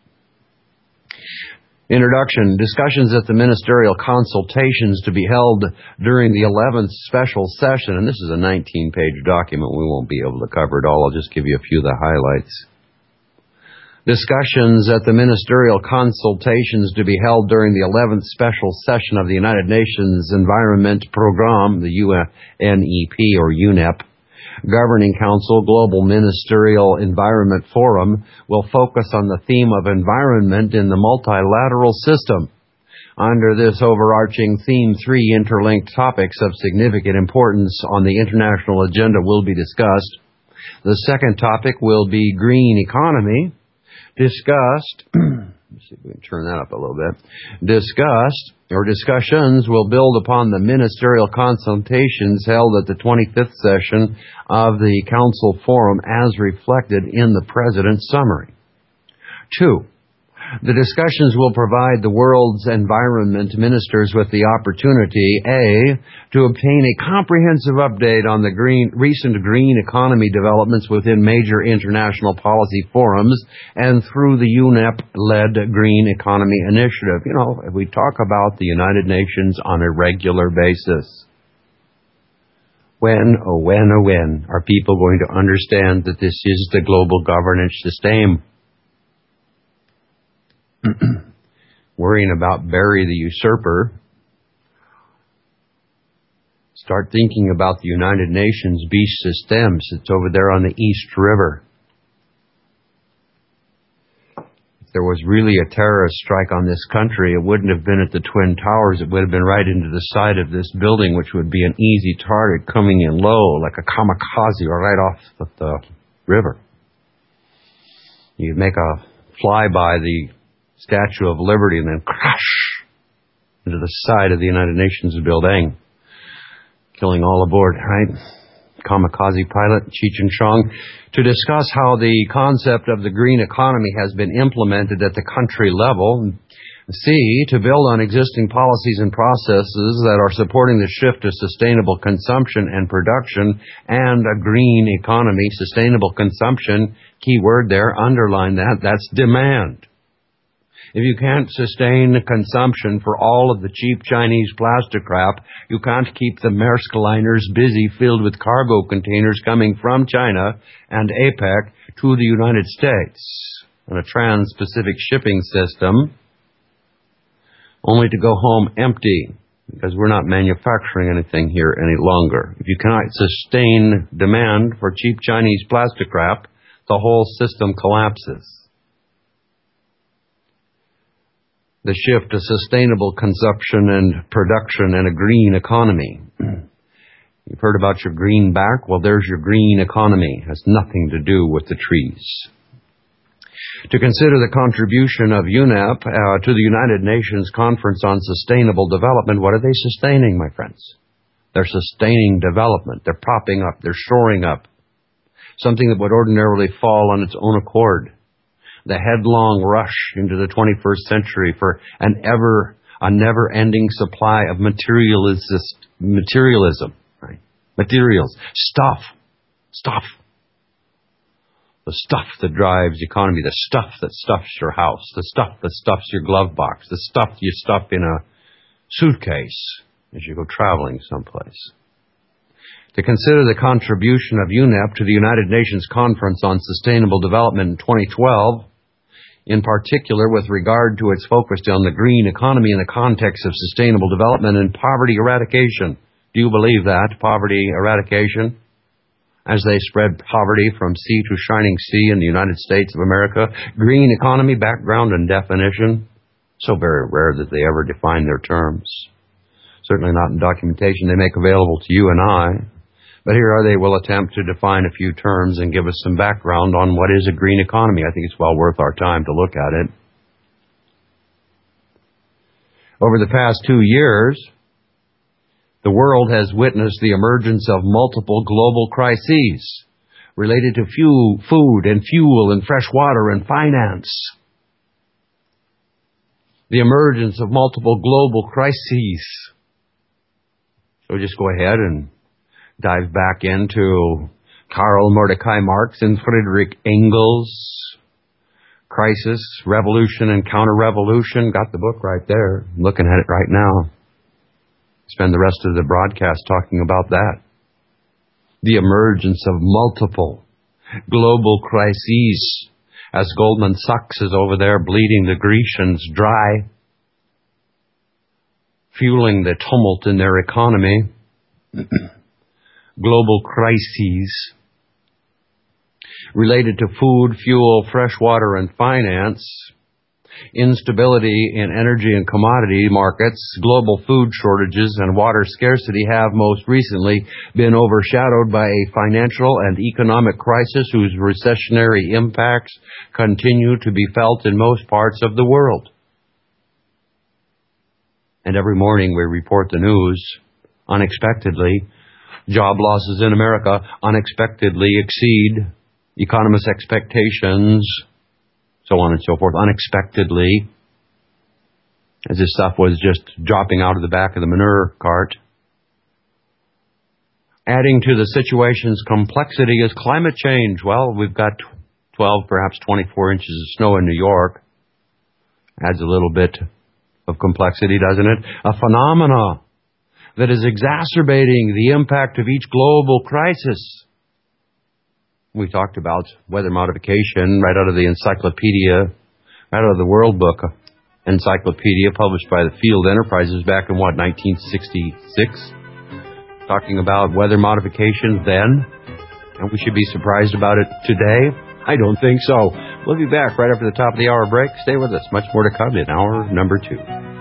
Introduction. Discussions at the ministerial consultations to be held during the eleventh special session, and this is a nineteen-page document. We won't be able to cover it all. I'll just give you a few of the highlights. Discussions at the ministerial consultations to be held during the eleventh special session of the United Nations Environment Programme, the U N E P or U N E P, Governing Council Global Ministerial Environment Forum, will focus on the theme of environment in the multilateral system. Under this overarching theme, three interlinked topics of significant importance on the international agenda will be discussed. The second topic will be green economy, discussed, let's see if we can turn that up a little bit, discussed, or discussions will build upon the ministerial consultations held at the twenty-fifth session of the Council Forum as reflected in the President's summary. Two, the discussions will provide the world's environment ministers with the opportunity, A, to obtain a comprehensive update on the green, recent green economy developments within major international policy forums and through the U N E P-led Green Economy Initiative. You know, we talk about the United Nations on a regular basis. When, oh when, oh when are people going to understand that this is the global governance system? Worrying about Barry the usurper. Start thinking about the United Nations beast systems. It's over there on the East River. If there was really a terrorist strike on this country, it wouldn't have been at the Twin Towers. It would have been right into the side of this building, which would be an easy target coming in low, like a kamikaze, or right off the, the river. You'd make a flyby the Statue of Liberty and then crash into the side of the United Nations building, killing all aboard, right? Kamikaze pilot Cheech and Chong, to discuss how the concept of the green economy has been implemented at the country level. C, to build on existing policies and processes that are supporting the shift to sustainable consumption and production and a green economy. Sustainable consumption, key word there, underline that, that's demand. If you can't sustain consumption for all of the cheap Chinese plastic crap, you can't keep the Maersk liners busy filled with cargo containers coming from China and APEC to the United States on a trans-Pacific shipping system, only to go home empty because we're not manufacturing anything here any longer. If you cannot sustain demand for cheap Chinese plastic crap, the whole system collapses. The shift to sustainable consumption and production and a green economy. You've heard about your greenback? Well, there's your green economy. It has nothing to do with the trees. To consider the contribution of U N E P uh, to the United Nations Conference on Sustainable Development. What are they sustaining, my friends? They're sustaining development. They're propping up. They're shoring up. Something that would ordinarily fall on its own accord. the headlong rush into the twenty-first century for an ever, a never-ending supply of materialism, materialism, right? Materials, stuff, stuff. The stuff that drives the economy, the stuff that stuffs your house, the stuff that stuffs your glove box, the stuff you stuff in a suitcase as you go traveling someplace. To consider the contribution of U N E P to the United Nations Conference on Sustainable Development in twenty twelve, in particular with regard to its focus on the green economy in the context of sustainable development and poverty eradication. Do you believe that? Poverty eradication? As they spread poverty from sea to shining sea in the United States of America. Green economy, background and definition. So very rare that they ever define their terms. Certainly not in documentation they make available to you and I. But here are they will attempt to define a few terms and give us some background on what is a green economy. I think it's well worth our time to look at it. Over the past two years, the world has witnessed the emergence of multiple global crises related to fuel, food and fuel and fresh water and finance. The emergence of multiple global crises. So just go ahead and dive back into Karl Mordecai Marx and Friedrich Engels. Crisis, Revolution and Counter-Revolution. Got the book right there. I'm looking at it right now. Spend the rest of the broadcast talking about that. The emergence of multiple global crises as Goldman Sachs is over there bleeding the Grecians dry, fueling the tumult in their economy. Global crises related to food, fuel, fresh water, and finance. Instability in energy and commodity markets, global food shortages, and water scarcity have most recently been overshadowed by a financial and economic crisis whose recessionary impacts continue to be felt in most parts of the world. And every morning we report the news, unexpectedly, job losses in America unexpectedly exceed economists' expectations, so on and so forth, unexpectedly, as this stuff was just dropping out of the back of the manure cart. Adding to the situation's complexity is climate change. Well, we've got twelve, perhaps twenty-four inches of snow in New York. Adds a little bit of complexity, doesn't it? A phenomena that is exacerbating the impact of each global crisis. We talked about weather modification right out of the encyclopedia, right out of the World Book Encyclopedia published by the Field Enterprises back in, what, nineteen sixty-six? Talking about weather modification then, and we should be surprised about it today? I don't think so. We'll be back right after the top of the hour break. Stay with us. Much more to come in hour number two.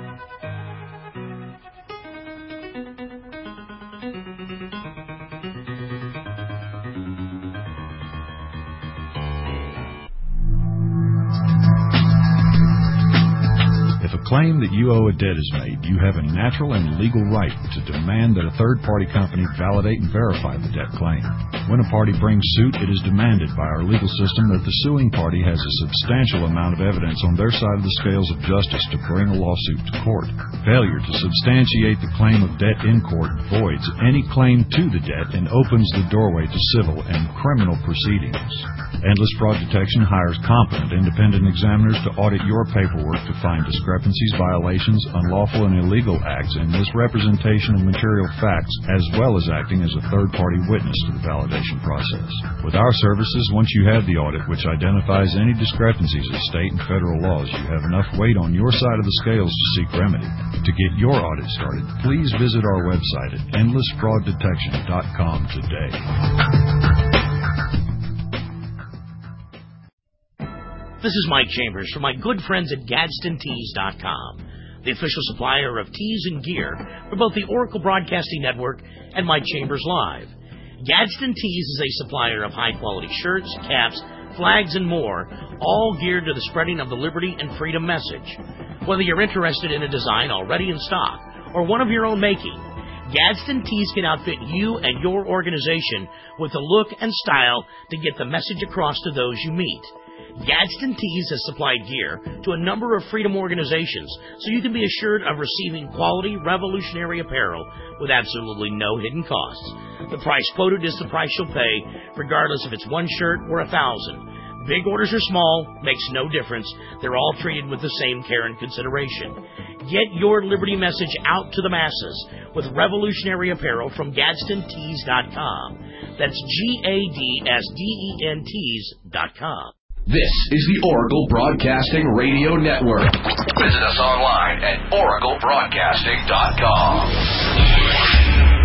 Claim that you owe a debt is made, you have a natural and legal right to demand that a third-party company validate and verify the debt claim. When a party brings suit, it is demanded by our legal system that the suing party has a substantial amount of evidence on their side of the scales of justice to bring a lawsuit to court. Failure to substantiate the claim of debt in court voids any claim to the debt and opens the doorway to civil and criminal proceedings. Endless Fraud Detection hires competent independent examiners to audit your paperwork to find discrepancies, violations, unlawful and illegal acts, and misrepresentation of material facts, as well as acting as a third-party witness to the validation process. With our services, once you have the audit, which identifies any discrepancies of state and federal laws, you have enough weight on your side of the scales to seek remedy. To get your audit started, please visit our website at endless fraud detection dot com today. This is Mike Chambers from my good friends at Gadsden Tees dot com, the official supplier of tees and gear for both the Oracle Broadcasting Network and Mike Chambers Live. Gadsden Tees is a supplier of high-quality shirts, caps, flags, and more, all geared to the spreading of the liberty and freedom message. Whether you're interested in a design already in stock or one of your own making, Gadsden Tees can outfit you and your organization with the look and style to get the message across to those you meet. Gadsden Tees has supplied gear to a number of freedom organizations, so you can be assured of receiving quality, revolutionary apparel with absolutely no hidden costs. The price quoted is the price you'll pay, regardless if it's one shirt or a thousand. Big orders or small, makes no difference. They're all treated with the same care and consideration. Get your Liberty message out to the masses with revolutionary apparel from Gadsden Tees dot com. That's G A D S D E N Tees dot com. This is the Oracle Broadcasting Radio Network. Visit us online at oracle broadcasting dot com.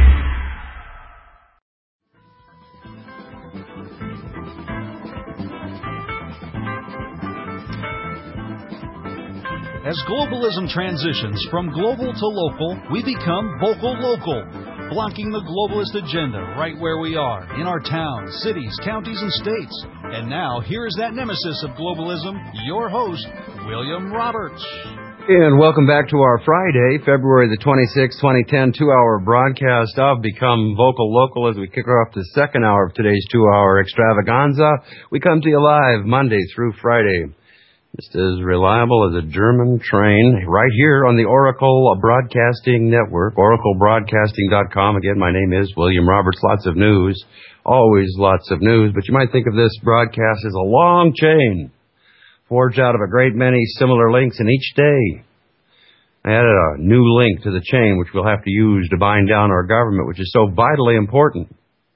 As globalism transitions from global to local, we become vocal local, blocking the globalist agenda right where we are, in our towns, cities, counties, and states. And now, here is that nemesis of globalism, your host, William Roberts. And welcome back to our Friday, February the twenty-sixth, twenty ten, two-hour broadcast of Become Vocal Local as we kick off the second hour of today's two-hour extravaganza. We come to you live Monday through Friday. Just as reliable as a German train, right here on the Oracle Broadcasting Network, oracle broadcasting dot com. Again, my name is William Roberts. Lots of news, always lots of news, but you might think of this broadcast as a long chain, forged out of a great many similar links, and each day I added a new link to the chain, which we'll have to use to bind down our government, which is so vitally important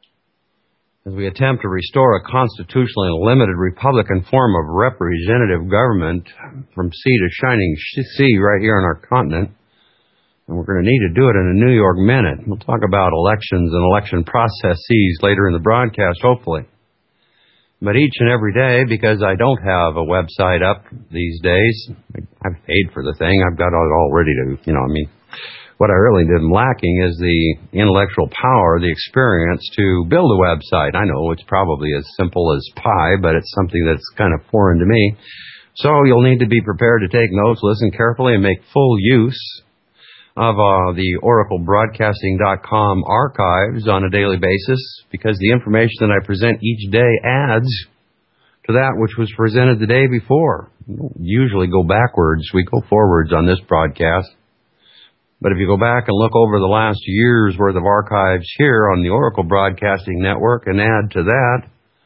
as we attempt to restore a constitutionally limited Republican form of representative government from sea to shining sea right here on our continent. And we're going to need to do it in a New York minute. We'll talk about elections and election processes later in the broadcast, hopefully. But each and every day, because I don't have a website up these days, I've paid for the thing. I've got it all ready to, you know, I mean, what I really am lacking is the intellectual power, the experience to build a website. I know it's probably as simple as pie, but it's something that's kind of foreign to me. So you'll need to be prepared to take notes, listen carefully, and make full use of uh, the oracle broadcasting dot com archives on a daily basis, because the information that I present each day adds to that which was presented the day before. We don't usually go backwards. We go forwards on this broadcast. But if you go back and look over the last year's worth of archives here on the Oracle Broadcasting Network and add to that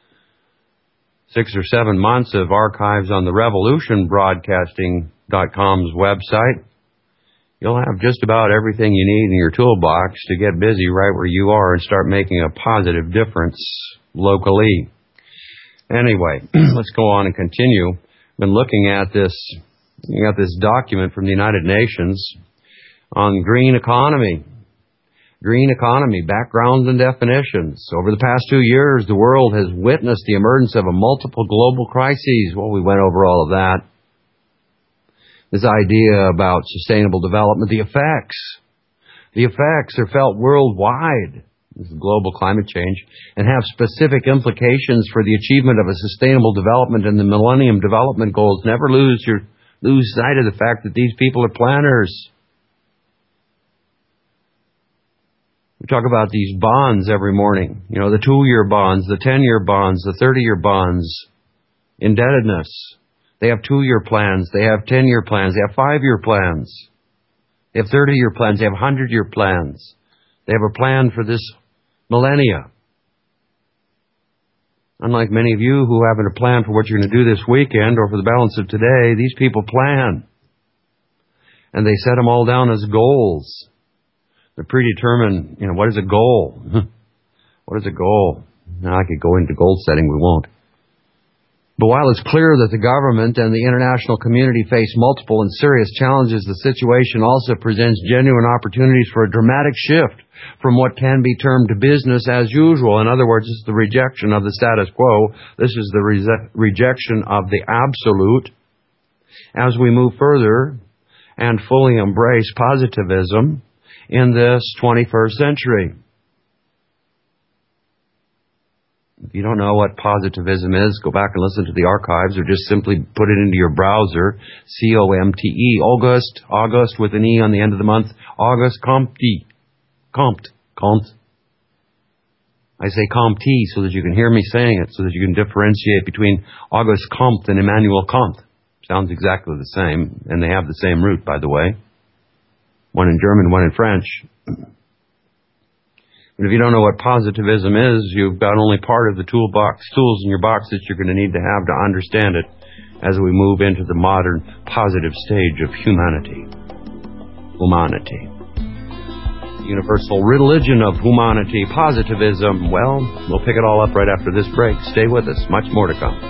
six or seven months of archives on the revolution broadcasting dot com's website, you'll have just about everything you need in your toolbox to get busy right where you are and start making a positive difference locally. Anyway, let's go on and continue. I've been looking at this, looking at this document from the United Nations on green economy. Green economy, backgrounds and definitions. Over the past two years, the world has witnessed the emergence of a multiple global crises. Well, we went over all of that. This idea about sustainable development, the effects. The effects are felt worldwide. This is global climate change, and have specific implications for the achievement of a sustainable development and the Millennium Development Goals. Never lose your lose sight of the fact that these people are planners. We talk about these bonds every morning. You know, the two-year bonds, the ten-year bonds, the thirty-year bonds, indebtedness. They have two-year plans. They have ten-year plans. They have five-year plans. They have thirty-year plans. They have hundred-year plans. They have a plan for this millennia. Unlike many of you who haven't a plan for what you're going to do this weekend or for the balance of today, these people plan. And they set them all down as goals. They're predetermined, you know, what is a goal? What is a goal? Now, I could go into goal setting, we won't. But while it's clear that the government and the international community face multiple and serious challenges, the situation also presents genuine opportunities for a dramatic shift from what can be termed business as usual. In other words, this is the rejection of the status quo. This is the re- rejection of the absolute. As we move further and fully embrace positivism in this twenty-first century. If you don't know what positivism is, go back and listen to the archives, or just simply put it into your browser. C O M T E, August, August with an E on the end of the month. August Comte. Comte. Comte. I say Comte so that you can hear me saying it, so that you can differentiate between Auguste Comte and Immanuel Kant. Sounds exactly the same, and they have the same root, by the way. One in German, one in French. But if you don't know what positivism is, you've got only part of the toolbox, tools in your box that you're going to need to have to understand it as we move into the modern positive stage of humanity. Humanity. Universal religion of humanity, positivism. Well, we'll pick it all up right after this break. Stay with us. Much more to come.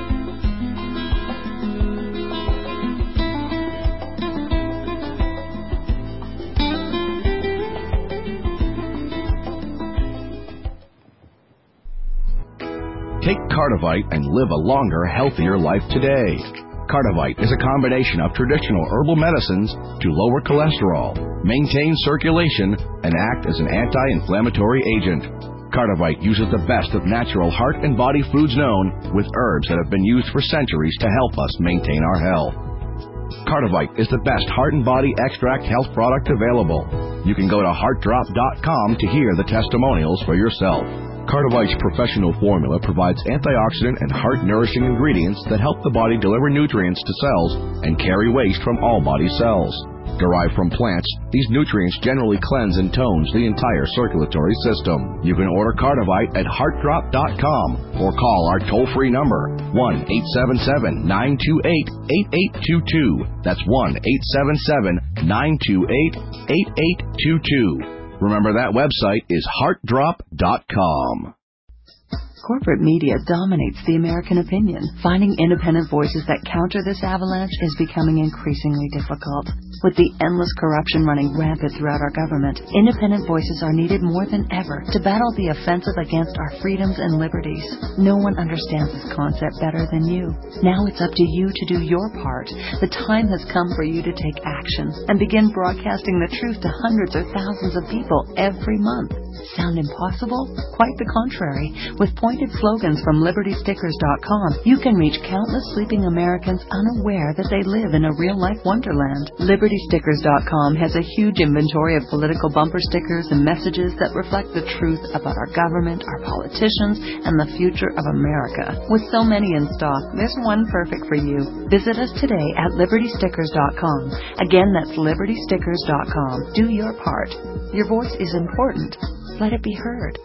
Take Cardivite and live a longer, healthier life today. Cardivite is a combination of traditional herbal medicines to lower cholesterol, maintain circulation, and act as an anti-inflammatory agent. Cardivite uses the best of natural heart and body foods known, with herbs that have been used for centuries to help us maintain our health. Cardivite is the best heart and body extract health product available. You can go to heart drop dot com to hear the testimonials for yourself. Cardivite's professional formula provides antioxidant and heart-nourishing ingredients that help the body deliver nutrients to cells and carry waste from all body cells. Derived from plants, these nutrients generally cleanse and tones the entire circulatory system. You can order Cardivite at heart drop dot com or call our toll-free number, one eight seven seven, nine two eight, eight eight two two. That's one eight seven seven, nine two eight, eight eight two two. Remember, that website is heart drop dot com. Corporate media dominates the American opinion. Finding independent voices that counter this avalanche is becoming increasingly difficult. With the endless corruption running rampant throughout our government, independent voices are needed more than ever to battle the offensive against our freedoms and liberties. No one understands this concept better than you. Now it's up to you to do your part. The time has come for you to take action and begin broadcasting the truth to hundreds or thousands of people every month. Sound impossible? Quite the contrary. With pointed slogans from liberty stickers dot com, you can reach countless sleeping Americans unaware that they live in a real-life wonderland. liberty stickers dot com has a huge inventory of political bumper stickers and messages that reflect the truth about our government, our politicians, and the future of America. With so many in stock, there's one perfect for you. Visit us today at liberty stickers dot com. Again, that's liberty stickers dot com. Do your part. Your voice is important. Let it be heard.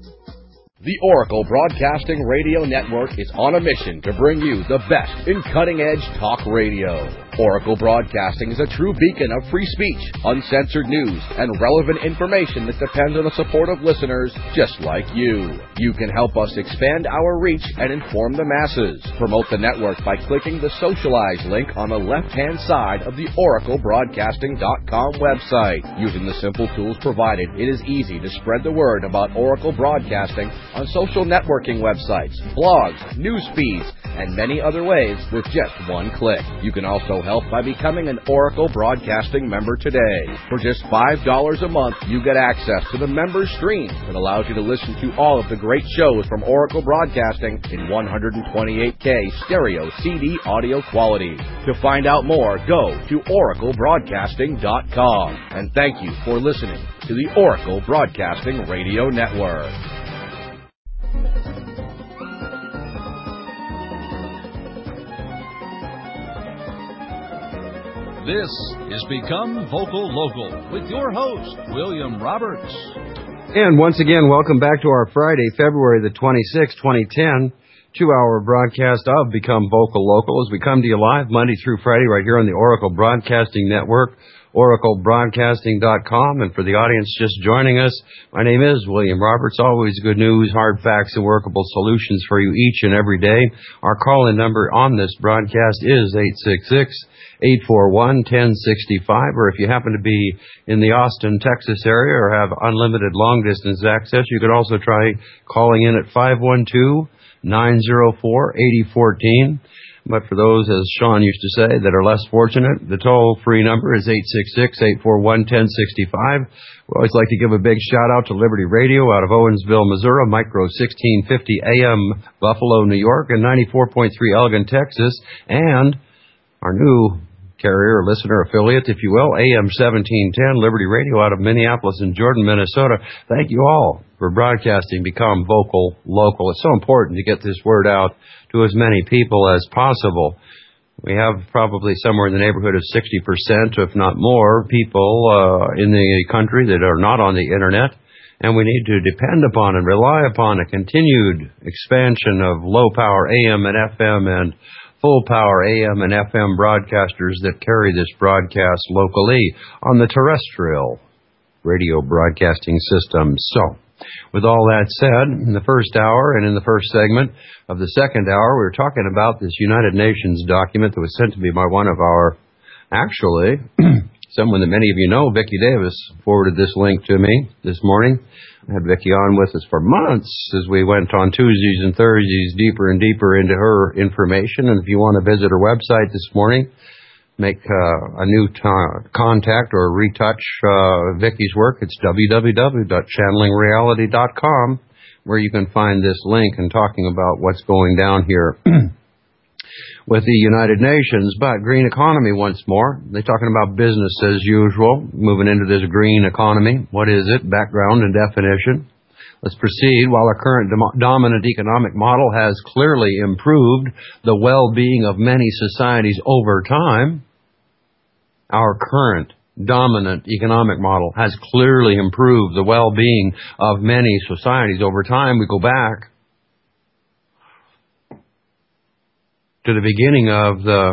The Oracle Broadcasting Radio Network is on a mission to bring you the best in cutting-edge talk radio. Oracle Broadcasting is a true beacon of free speech, uncensored news, and relevant information that depends on the support of listeners just like you. You can help us expand our reach and inform the masses. Promote the network by clicking the Socialize link on the left-hand side of the oracle broadcasting dot com website. Using the simple tools provided, it is easy to spread the word about Oracle Broadcasting on social networking websites, blogs, news feeds, and many other ways with just one click. You can also help by becoming an Oracle Broadcasting member today. For just five dollars a month, you get access to the member stream that allows you to listen to all of the great shows from Oracle Broadcasting in one twenty-eight K stereo C D audio quality. To find out more, go to oracle broadcasting dot com. And thank you for listening to the Oracle Broadcasting Radio Network. This is Become Vocal Local with your host, William Roberts. And once again, welcome back to our Friday, February the twenty-sixth, twenty ten, two-hour broadcast of Become Vocal Local as we come to you live Monday through Friday right here on the Oracle Broadcasting Network, oracle broadcasting dot com. And for the audience just joining us, my name is William Roberts. Always good news, hard facts, and workable solutions for you each and every day. Our call-in number on this broadcast is eight six six, eight four one, one oh six five, or if you happen to be in the Austin, Texas area or have unlimited long-distance access, you could also try calling in at five one two, nine oh four, eight oh one four. But for those, as Sean used to say, that are less fortunate, the toll-free number is eight six six, eight four one, one oh six five. We always like to give a big shout-out to Liberty Radio out of Owensville, Missouri, micro sixteen fifty A M Buffalo, New York, and ninety-four point three Elgin, Texas, and our new carrier, listener affiliate, if you will, A M seventeen ten, Liberty Radio out of Minneapolis and Jordan, Minnesota. Thank you all for broadcasting become vocal local. It's so important to get this word out to as many people as possible. We have probably somewhere in the neighborhood of sixty percent, if not more, people uh, in the country that are not on the Internet, and we need to depend upon and rely upon a continued expansion of low-power A M and F M and full-power A M and F M broadcasters that carry this broadcast locally on the terrestrial radio broadcasting system. So, with all that said, in the first hour and in the first segment of the second hour, we were talking about this United Nations document that was sent to me by one of our, actually, someone that many of you know, Vicki Davis, forwarded this link to me this morning. I had Vicki on with us for months as we went on Tuesdays and Thursdays deeper and deeper into her information. And if you want to visit her website this morning, make uh, a new t- contact or retouch uh, Vicki's work, it's w w w dot channeling reality dot com, where you can find this link and talking about what's going down here with the United Nations. But green economy once more. They're talking about business as usual, moving into this green economy. What is it? Background and definition. Let's proceed. While our current dom- dominant economic model has clearly improved the well-being of many societies over time, our current dominant economic model has clearly improved the well-being of many societies over time. We go back to the beginning of the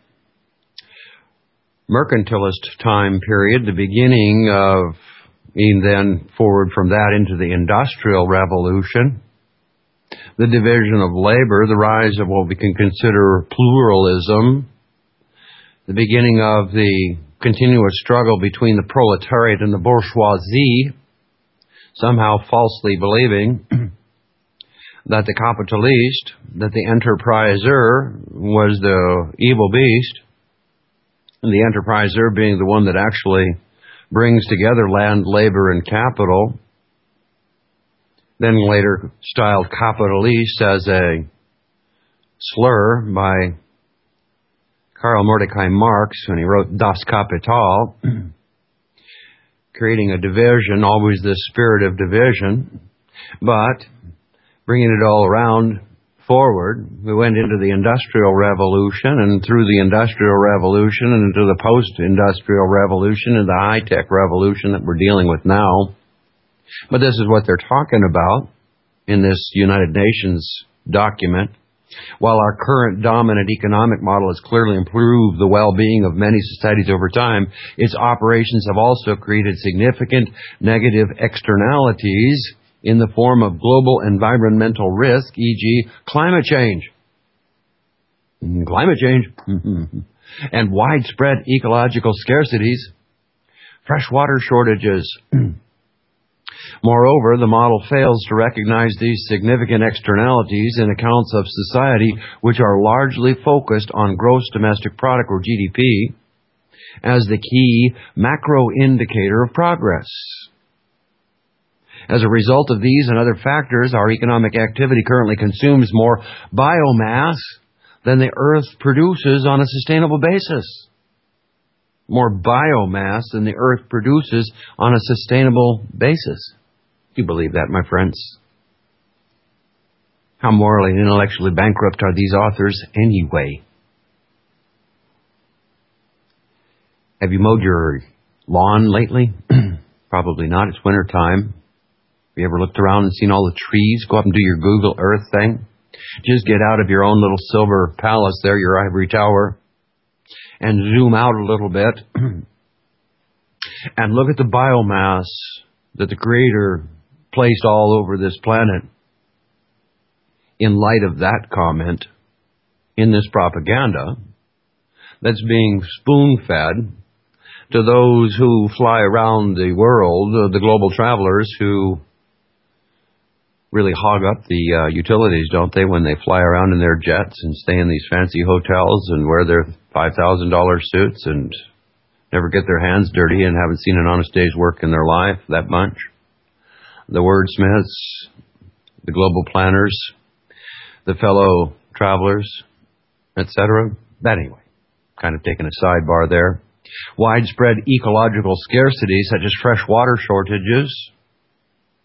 mercantilist time period, the beginning of, and then forward from that into the Industrial Revolution, the division of labor, the rise of what we can consider pluralism, the beginning of the continuous struggle between the proletariat and the bourgeoisie, somehow falsely believing that the capitalist, that the enterpriser was the evil beast, and the enterpriser being the one that actually brings together land, labor, and capital, then later styled capitalist as a slur by Karl Mordecai Marx when he wrote Das Kapital, creating a division, always this spirit of division, but bringing it all around forward. We went into the Industrial Revolution, and through the Industrial Revolution and into the Post-Industrial Revolution and the High-Tech Revolution that we're dealing with now. But this is what they're talking about in this United Nations document. While our current dominant economic model has clearly improved the well-being of many societies over time, its operations have also created significant negative externalities in the form of global environmental risk, for example climate change. Climate change. And widespread ecological scarcities, freshwater shortages. Moreover, the model fails to recognize these significant externalities in accounts of society which are largely focused on gross domestic product, or G D P, as the key macro indicator of progress. As a result of these and other factors, our economic activity currently consumes more biomass than the Earth produces on a sustainable basis. More biomass than the Earth produces on a sustainable basis. Do you believe that, my friends? How morally and intellectually bankrupt are these authors anyway? Have you mowed your lawn lately? Probably not. It's winter time. Have you ever looked around and seen all the trees? Go up and do your Google Earth thing. Just get out of your own little silver palace there, your ivory tower, and zoom out a little bit and look at the biomass that the Creator placed all over this planet in light of that comment in this propaganda that's being spoon-fed to those who fly around the world, the global travelers who really hog up the uh, utilities, don't they, when they fly around in their jets and stay in these fancy hotels and wear their five thousand dollars suits and never get their hands dirty and haven't seen an honest day's work in their life, that bunch. The wordsmiths, the global planners, the fellow travelers, et cetera. But anyway, kind of taking a sidebar there. Widespread ecological scarcity, such as fresh water shortages,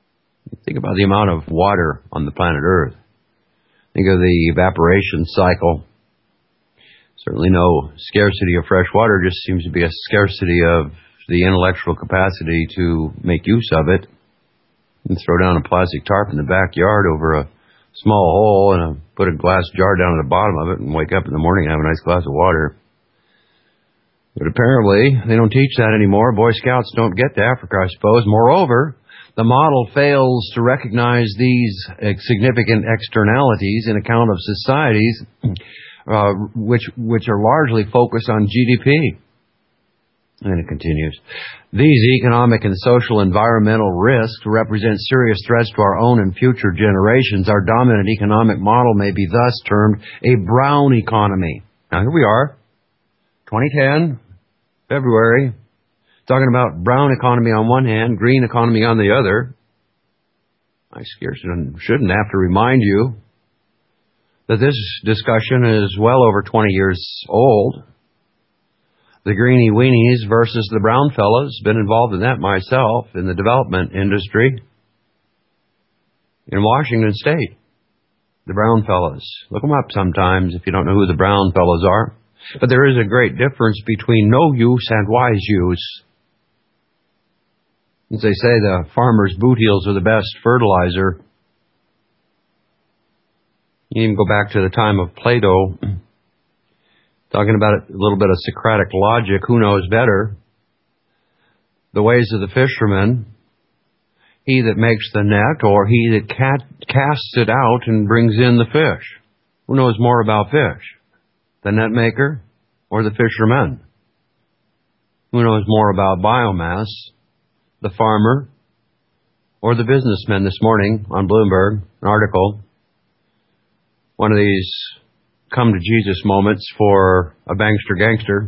Think about the amount of water on the planet Earth. Think of the evaporation cycle. Certainly no scarcity of fresh water, just seems to be a scarcity of the intellectual capacity to make use of it. And throw down a plastic tarp in the backyard over a small hole and a, put a glass jar down at the bottom of it and wake up in the morning and have a nice glass of water. But apparently, they don't teach that anymore. Boy Scouts don't get to Africa, I suppose. Moreover, the model fails to recognize these significant externalities in account of societies uh, which which are largely focused on G D P. And it continues. These economic and social environmental risks represent serious threats to our own and future generations. Our dominant economic model may be thus termed a brown economy. Now here we are, twenty ten, February, talking about brown economy on one hand, green economy on the other. I scarcely shouldn't have to remind you that this discussion is well over twenty years old. The greenie weenies versus the brown fellas. Been involved in that myself in the development industry in Washington State. The brown fellas. Look them up sometimes if you don't know who the brown fellas are. But there is a great difference between no use and wise use. As they say, the farmer's boot heels are the best fertilizer. You even go back to the time of Plato. Talking about a little bit of Socratic logic, who knows better? The ways of the fisherman, he that makes the net or he that cat, casts it out and brings in the fish. Who knows more about fish? The net maker or the fisherman? Who knows more about biomass? The farmer or the businessman? This morning on Bloomberg, an article, one of these come to Jesus moments for a bankster gangster.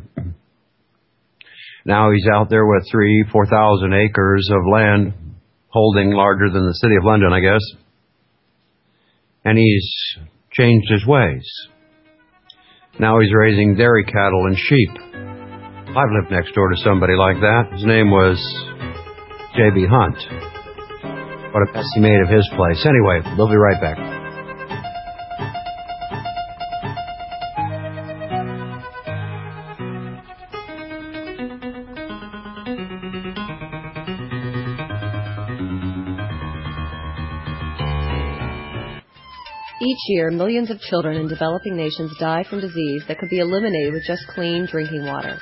Now he's out there with three, four thousand acres of land, holding larger than the city of London, I guess. And he's changed his ways. Now he's raising dairy cattle and sheep. I've lived next door to somebody like that. His name was J B Hunt. What a mess he made of his place. Anyway, we'll be right back. Each year, millions of children in developing nations die from disease that could be eliminated with just clean drinking water.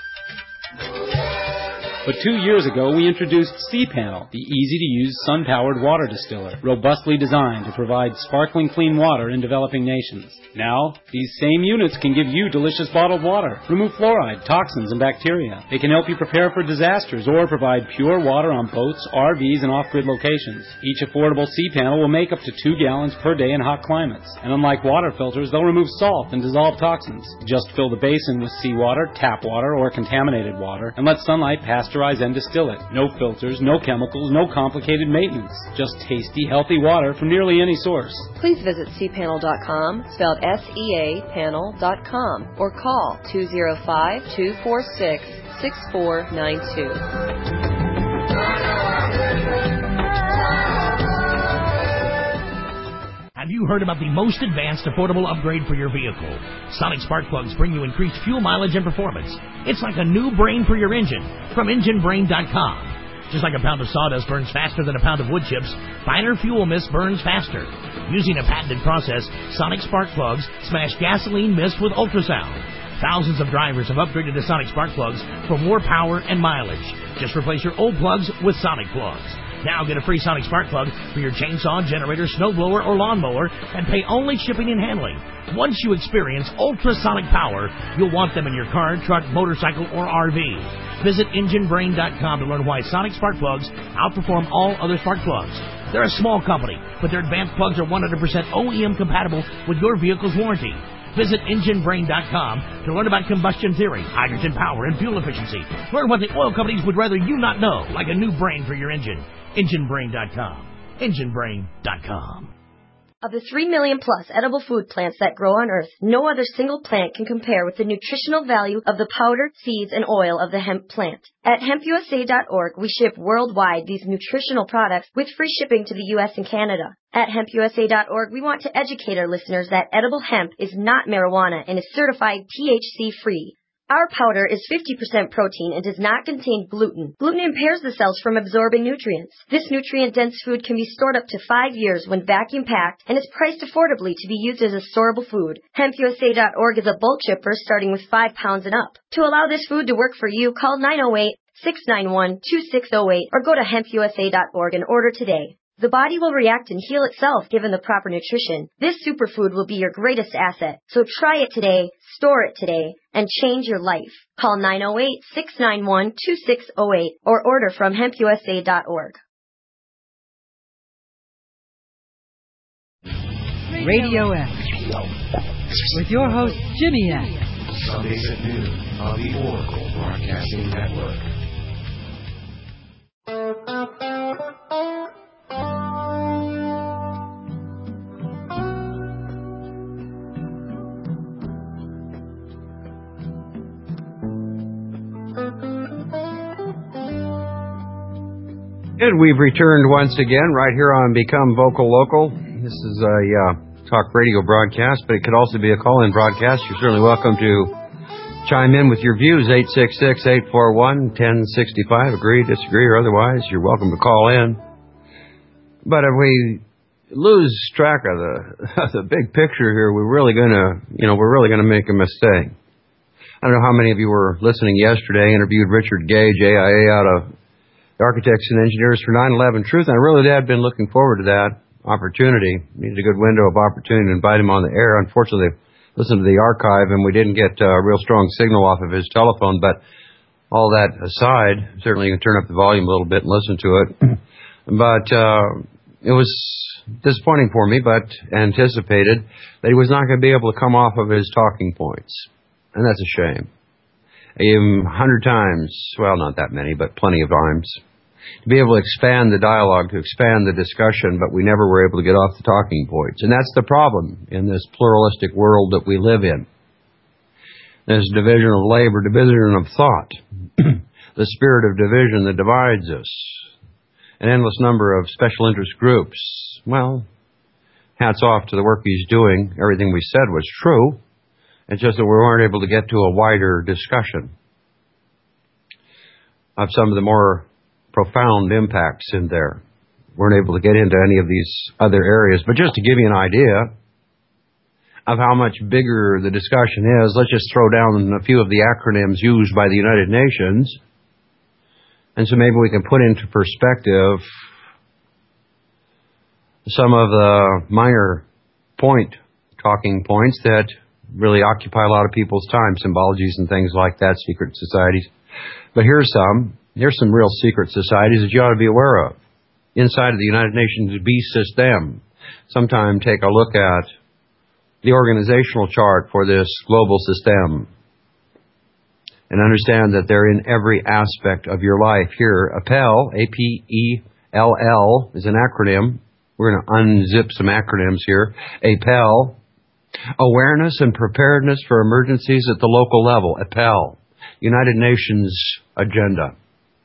But two years ago, we introduced C-Panel, the easy-to-use sun-powered water distiller, robustly designed to provide sparkling clean water in developing nations. Now, these same units can give you delicious bottled water, remove fluoride, toxins, and bacteria. They can help you prepare for disasters or provide pure water on boats, R Vs, and off-grid locations. Each affordable C-Panel will make up to two gallons per day in hot climates. And unlike water filters, they'll remove salt and dissolve toxins. Just fill the basin with seawater, tap water, or contaminated water, and let sunlight pass and distill it. No filters, no chemicals, no complicated maintenance. Just tasty, healthy water from nearly any source. Please visit C panel dot com, spelled S E A panel dot com, or call two oh five, two four six, six four nine two. Have you heard about the most advanced affordable upgrade for your vehicle? Sonic spark plugs bring you increased fuel mileage and performance. It's like a new brain for your engine from engine brain dot com. Just like a pound of sawdust burns faster than a pound of wood chips, finer fuel mist burns faster. Using a patented process, Sonic spark plugs smash gasoline mist with ultrasound. Thousands of drivers have upgraded to Sonic spark plugs for more power and mileage. Just replace your old plugs with Sonic plugs. Now get a free Sonic spark plug for your chainsaw, generator, snowblower, or lawnmower and pay only shipping and handling. Once you experience ultrasonic power, you'll want them in your car, truck, motorcycle, or R V. Visit engine brain dot com to learn why Sonic spark plugs outperform all other spark plugs. They're a small company, but their advanced plugs are one hundred percent O E M compatible with your vehicle's warranty. Visit engine brain dot com to learn about combustion theory, hydrogen power, and fuel efficiency. Learn what the oil companies would rather you not know, like a new brain for your engine. engine brain dot com. engine brain dot com. Of the three million plus edible food plants that grow on Earth, no other single plant can compare with the nutritional value of the powder, seeds, and oil of the hemp plant. At hemp U S A dot org, we ship worldwide these nutritional products with free shipping to the U S and Canada. At hemp U S A dot org, we want to educate our listeners that edible hemp is not marijuana and is certified T H C-free. Our powder is fifty percent protein and does not contain gluten. Gluten impairs the cells from absorbing nutrients. This nutrient-dense food can be stored up to five years when vacuum-packed and is priced affordably to be used as a storable food. hemp U S A dot org is a bulk shipper starting with five pounds and up. To allow this food to work for you, call nine oh eight, six nine one, two six oh eight or go to hemp U S A dot org and order today. The body will react and heal itself given the proper nutrition. This superfood will be your greatest asset. So try it today, store it today, and change your life. Call nine oh eight, six nine one, two six oh eight or order from hemp U S A dot org. Radio X with your host Jimmy X. Sundays at noon on the Oracle Broadcasting Network. And we've returned once again right here on Become Vocal Local. This is a uh, talk radio broadcast, but it could also be a call-in broadcast. You're certainly welcome to chime in with your views, eight six six, eight four one, one oh six five. Agree, disagree, or otherwise, you're welcome to call in. But if we lose track of the, of the big picture here, we're really going to, you know, we're really going to make a mistake. I don't know how many of you were listening yesterday. I interviewed Richard Gage, A I A, out of Architects and Engineers for nine eleven Truth, and I really had been looking forward to that opportunity. Needed a good window of opportunity to invite him on the air. Unfortunately, listened to the archive, and we didn't get a real strong signal off of his telephone, but all that aside, certainly you can turn up the volume a little bit and listen to it. But uh, it was disappointing for me, but anticipated that he was not going to be able to come off of his talking points, and that's a shame. A hundred times, well, not that many, but plenty of times, to be able to expand the dialogue, to expand the discussion, but we never were able to get off the talking points. And that's the problem in this pluralistic world that we live in. There's division of labor, division of thought, the spirit of division that divides us, an endless number of special interest groups. Well, hats off to the work he's doing. Everything we said was true. It's just that we weren't able to get to a wider discussion of some of the more profound impacts in there. Weren't able to get into any of these other areas. But just to give you an idea of how much bigger the discussion is, let's just throw down a few of the acronyms used by the United Nations. And so maybe we can put into perspective some of the minor point, talking points that really occupy a lot of people's time, symbologies and things like that, secret societies. But here's some. Here's some real secret societies that you ought to be aware of. Inside of the United Nations B system, sometime take a look at the organizational chart for this global system and understand that they're in every aspect of your life. Here, A P E L, A P E L L, is an acronym. We're going to unzip some acronyms here. A P E L, Awareness and Preparedness for Emergencies at the Local Level. A P E L, United Nations Agenda.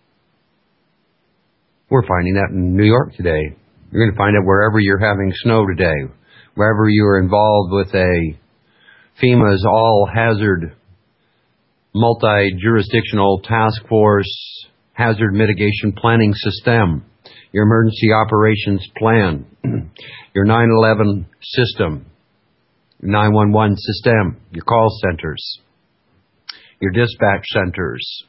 We're finding that in New York today. You're going to find it wherever you're having snow today, wherever you're involved with a FEMA's all-hazard, multi-jurisdictional task force hazard mitigation planning system, your emergency operations plan, your nine eleven system, your nine one one system, your call centers, your dispatch centers.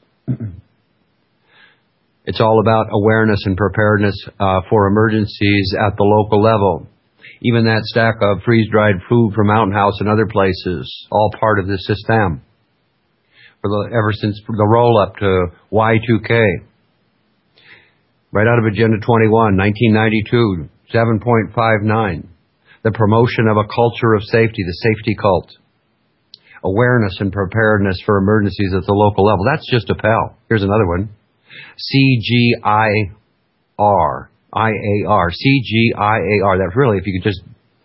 It's all about awareness and preparedness uh, for emergencies at the local level. Even that stack of freeze-dried food from Mountain House and other places, all part of the system. For the, ever since the roll-up to Y two K. Right out of Agenda twenty-one, nineteen ninety-two, seven point five nine. The promotion of a culture of safety, the safety cult. Awareness and preparedness for emergencies at the local level. That's just a P E L. Here's another one. C G I R. I A R. C G I A R. That's really, if you could just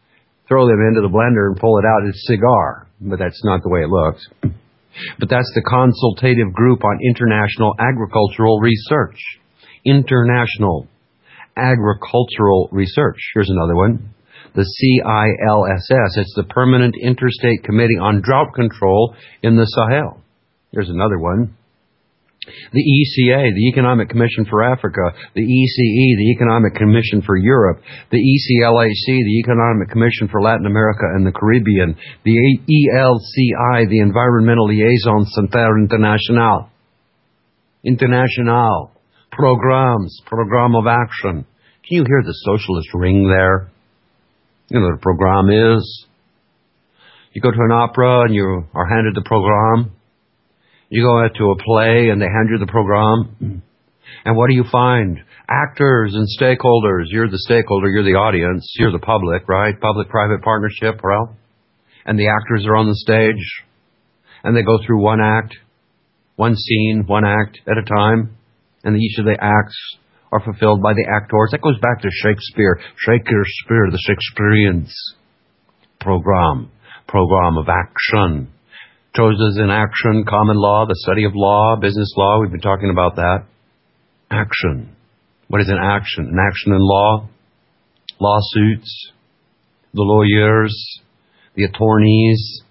throw them into the blender and pull it out. It's cigar, but that's not the way it looks. But that's the Consultative Group on International Agricultural Research. International Agricultural Research. Here's another one. The C I L S S. It's the Permanent Interstate Committee on Drought Control in the Sahel. Here's another one. The E C A, the Economic Commission for Africa. The E C E, the Economic Commission for Europe. The E C L A C, the Economic Commission for Latin America and the Caribbean. The E L C I, the Environmental Liaison Centre International. International. Programs. Program of action. Can you hear the socialist ring there? You know what a program is? You go to an opera and you are handed the program. You go out to a play and they hand you the program. And what do you find? Actors and stakeholders. You're the stakeholder, you're the audience, you're the public, right? Public-private partnership, well. And the actors are on the stage. And they go through one act, one scene, one act at a time. And each of the acts are fulfilled by the actors. That goes back to Shakespeare. Shakespeare, the Shakespeareans. Program. Program of action. Choices in action, common law, the study of law, business law. We've been talking about that. Action. What is an action? An action in law? Lawsuits. The lawyers. The attorneys.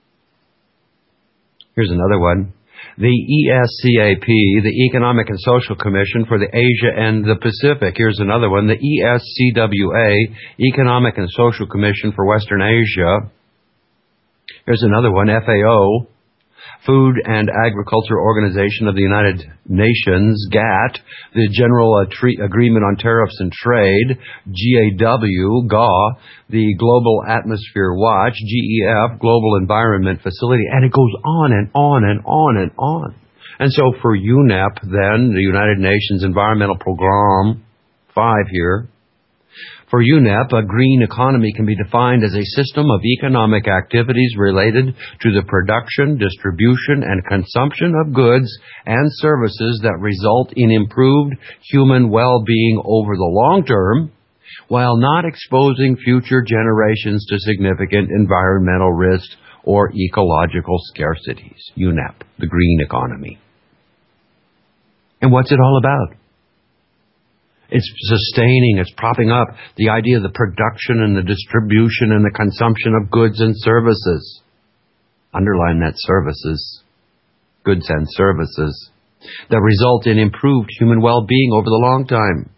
Here's another one. The E S C A P, the Economic and Social Commission for the Asia and the Pacific. Here's another one. The E S C W A, Economic and Social Commission for Western Asia. Here's another one, F A O, Food and Agriculture Organization of the United Nations, G A T T, the General Agreement on Tariffs and Trade, G A W, G A W, the Global Atmosphere Watch, G E F, Global Environment Facility, and it goes on and on and on and on. And so for U N E P, then, the United Nations Environmental Program, five here, for U N E P, a green economy can be defined as a system of economic activities related to the production, distribution, and consumption of goods and services that result in improved human well-being over the long term, while not exposing future generations to significant environmental risks or ecological scarcities. U N E P, the green economy. And what's it all about? It's sustaining, it's propping up the idea of the production and the distribution and the consumption of goods and services. Underline that, services. Goods and services. That result in improved human well-being over the long time.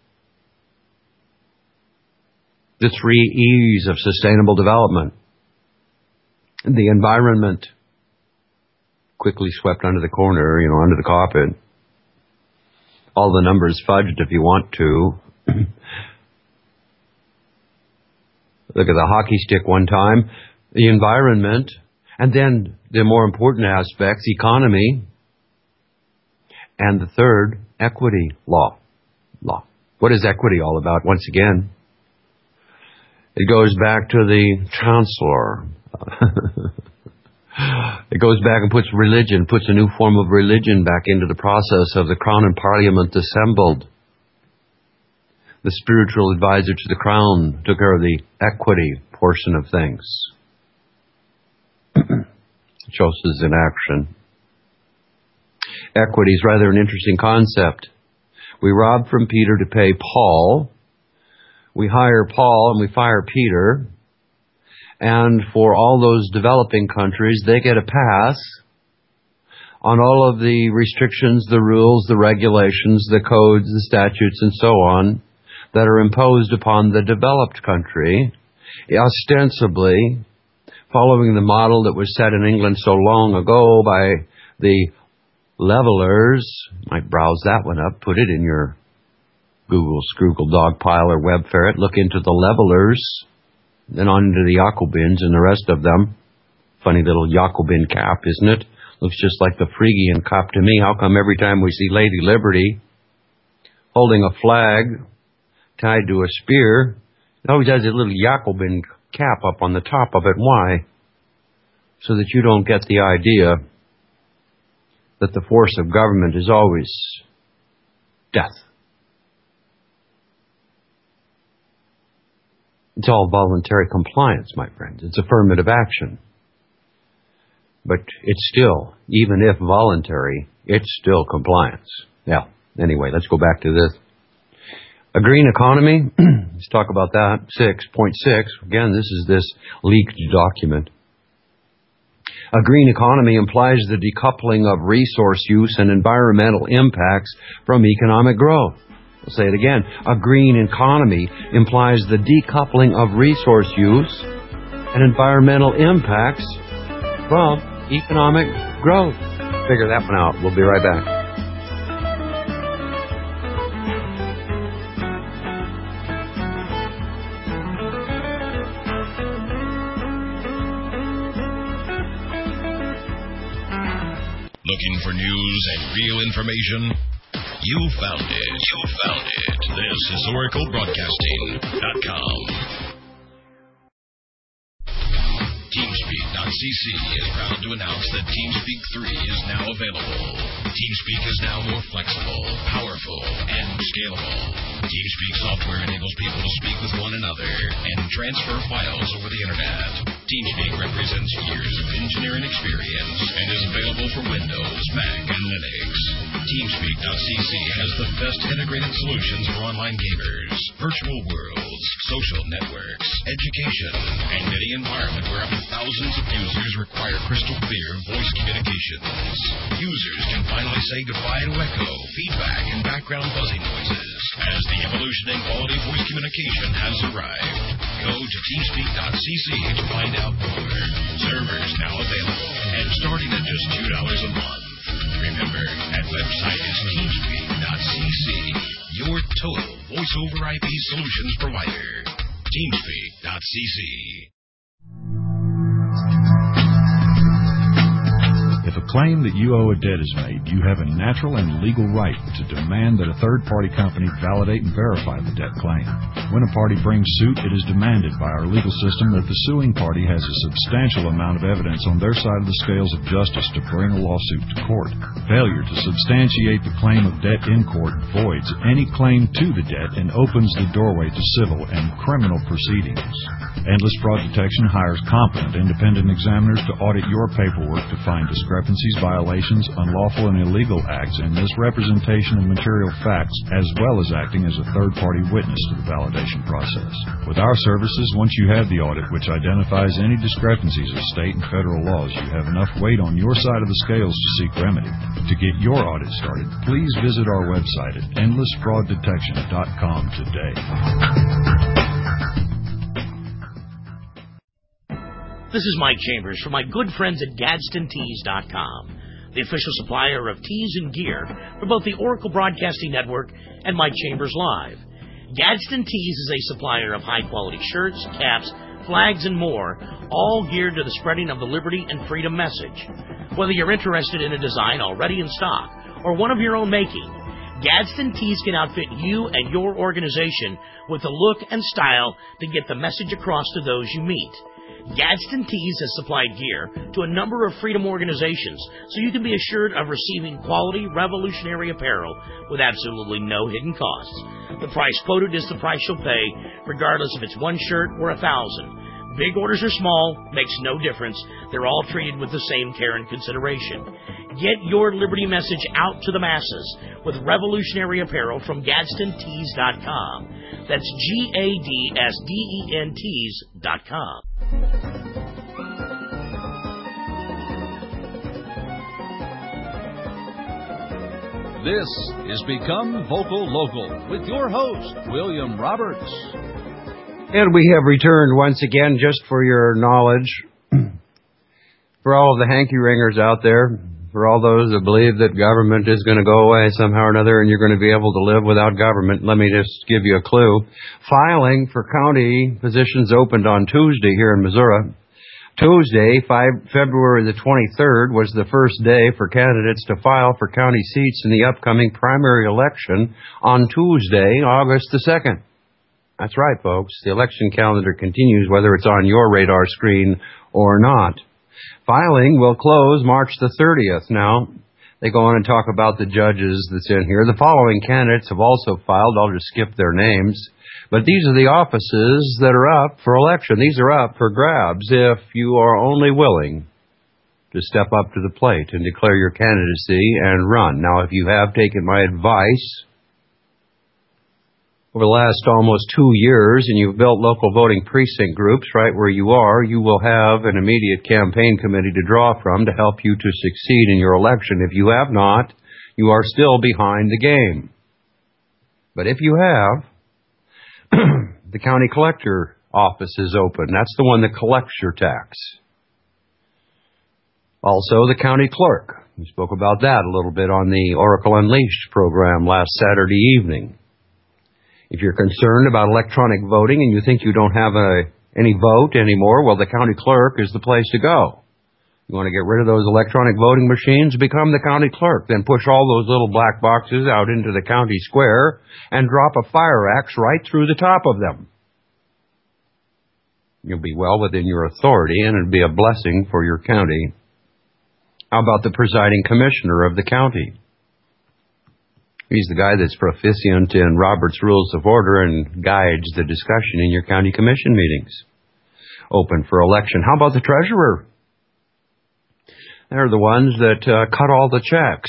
The three E's of sustainable development. The environment. Quickly swept under the corner, you know, under the carpet. All the numbers fudged if you want to. Look at the hockey stick one time. The environment. And then the more important aspects, economy. And the third, equity law. Law. What is equity all about? Once again, it goes back to the chancellor. It goes back and puts religion, puts a new form of religion back into the process of the Crown and Parliament assembled. The spiritual advisor to the Crown took care of the equity portion of things. Choices in action. Equity is rather an interesting concept. We rob from Peter to pay Paul. We hire Paul and we fire Peter. And for all those developing countries, they get a pass on all of the restrictions, the rules, the regulations, the codes, the statutes, and so on that are imposed upon the developed country, ostensibly following the model that was set in England so long ago by the levelers. You might browse that one up, put it in your Google, Scroogle, Dogpile, or Web Ferret. Look into the levelers. Then on to the Jacobins and the rest of them. Funny little Jacobin cap, isn't it? Looks just like the Phrygian cap to me. How come every time we see Lady Liberty holding a flag tied to a spear, it always has a little Jacobin cap up on the top of it? Why? So that you don't get the idea that the force of government is always death. It's all voluntary compliance, my friends. It's affirmative action. But it's still, even if voluntary, it's still compliance. Yeah, anyway, let's go back to this. A green economy, let's talk about that. six point six, again, this is this leaked document. A green economy implies the decoupling of resource use and environmental impacts from economic growth. I'll say it again. A green economy implies the decoupling of resource use and environmental impacts from economic growth. Figure that one out. We'll be right back. Looking for news and real information? You found it. You found it. This is Oracle Broadcasting dot com. TeamSpeak dot c c is proud to announce that TeamSpeak three is now available. TeamSpeak is now more flexible, powerful, and scalable. TeamSpeak software enables people to speak with one another and transfer files over the Internet. TeamSpeak represents years of engineering experience and is available for Windows, Mac, and Linux. TeamSpeak dot c c has the best integrated solutions for online gamers, virtual worlds, social networks, education, and any environment where up to thousands of users require crystal clear voice communications. Users can finally say goodbye to echo, feedback, and background buzzing noises as the evolution in quality voice communication has arrived. Go to TeamSpeak dot c c to find out more. Servers now available and starting at just two dollars a month. Remember, that website is TeamSpeak dot c c, your total voice over I P solutions provider. TeamSpeak dot c c. If a claim that you owe a debt is made, you have a natural and legal right to demand that a third-party company validate and verify the debt claim. When a party brings suit, it is demanded by our legal system that the suing party has a substantial amount of evidence on their side of the scales of justice to bring a lawsuit to court. Failure to substantiate the claim of debt in court voids any claim to the debt and opens the doorway to civil and criminal proceedings. Endless Fraud Detection hires competent independent examiners to audit your paperwork to find discrepancies, violations, unlawful and illegal acts, and misrepresentation of material facts, as well as acting as a third-party witness to the validation process. With our services, once you have the audit which identifies any discrepancies of state and federal laws, you have enough weight on your side of the scales to seek remedy. To get your audit started, please visit our website at endless fraud detection dot com today. This is Mike Chambers from my good friends at Gadsden Tees dot com, the official supplier of tees and gear for both the Oracle Broadcasting Network and Mike Chambers Live. Gadsden Tees is a supplier of high-quality shirts, caps, flags, and more, all geared to the spreading of the liberty and freedom message. Whether you're interested in a design already in stock or one of your own making, Gadsden Tees can outfit you and your organization with the look and style to get the message across to those you meet. Gadsden Tees has supplied gear to a number of freedom organizations, so you can be assured of receiving quality, revolutionary apparel with absolutely no hidden costs. The price quoted is the price you'll pay, regardless if it's one shirt or a thousand. Big orders or small, makes no difference. They're all treated with the same care and consideration. Get your liberty message out to the masses with revolutionary apparel from Gadsden Tees dot com. That's G A D S D E N Tees dot com. This is Become Vocal Local with your host, William Roberts. And we have returned once again, just for your knowledge, for all of the hanky-ringers out there, for all those that believe that government is going to go away somehow or another and you're going to be able to live without government, let me just give you a clue. Filing for county positions opened on Tuesday here in Missouri. Tuesday, February the twenty-third, was the first day for candidates to file for county seats in the upcoming primary election on Tuesday, August the second. That's right, folks. The election calendar continues whether it's on your radar screen or not. Filing will close March the thirtieth. Now, they go on and talk about the judges that's in here. The following candidates have also filed. I'll just skip their names. But these are the offices that are up for election. These are up for grabs if you are only willing to step up to the plate and declare your candidacy and run. Now, if you have taken my advice over the last almost two years and you've built local voting precinct groups right where you are, you will have an immediate campaign committee to draw from to help you to succeed in your election. If you have not, you are still behind the game. But if you have, the county collector office is open. That's the one that collects your tax. Also, the county clerk. We spoke about that a little bit on the Oracle Unleashed program last Saturday evening. If you're concerned about electronic voting and you think you don't have a, any vote anymore, well, the county clerk is the place to go. You want to get rid of those electronic voting machines? Become the county clerk. Then push all those little black boxes out into the county square and drop a fire axe right through the top of them. You'll be well within your authority, and it'll be a blessing for your county. How about the presiding commissioner of the county? He's the guy that's proficient in Robert's Rules of Order and guides the discussion in your county commission meetings. Open for election. How about the treasurer? They're the ones that uh, cut all the checks.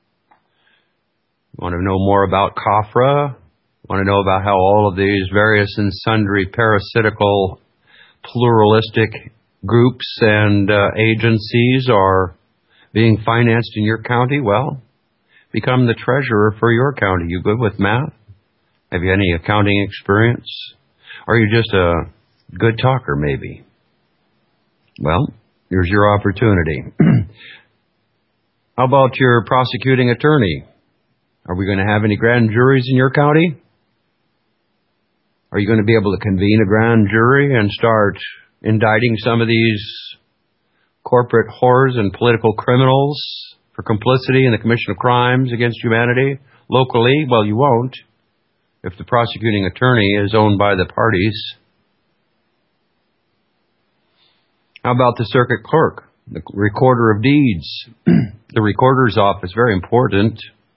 Want to know more about C O F R A? Want to know about how all of these various and sundry parasitical, pluralistic groups and uh, agencies are being financed in your county? Well, become the treasurer for your county. You good with math? Have you any accounting experience? Or are you just a good talker, maybe? Well, here's your opportunity. How about your prosecuting attorney? Are we going to have any grand juries in your county? Are you going to be able to convene a grand jury and start indicting some of these corporate whores and political criminals for complicity in the commission of crimes against humanity locally? Well, you won't if the prosecuting attorney is owned by the parties. How about the circuit clerk, the recorder of deeds? The recorder's office, very important.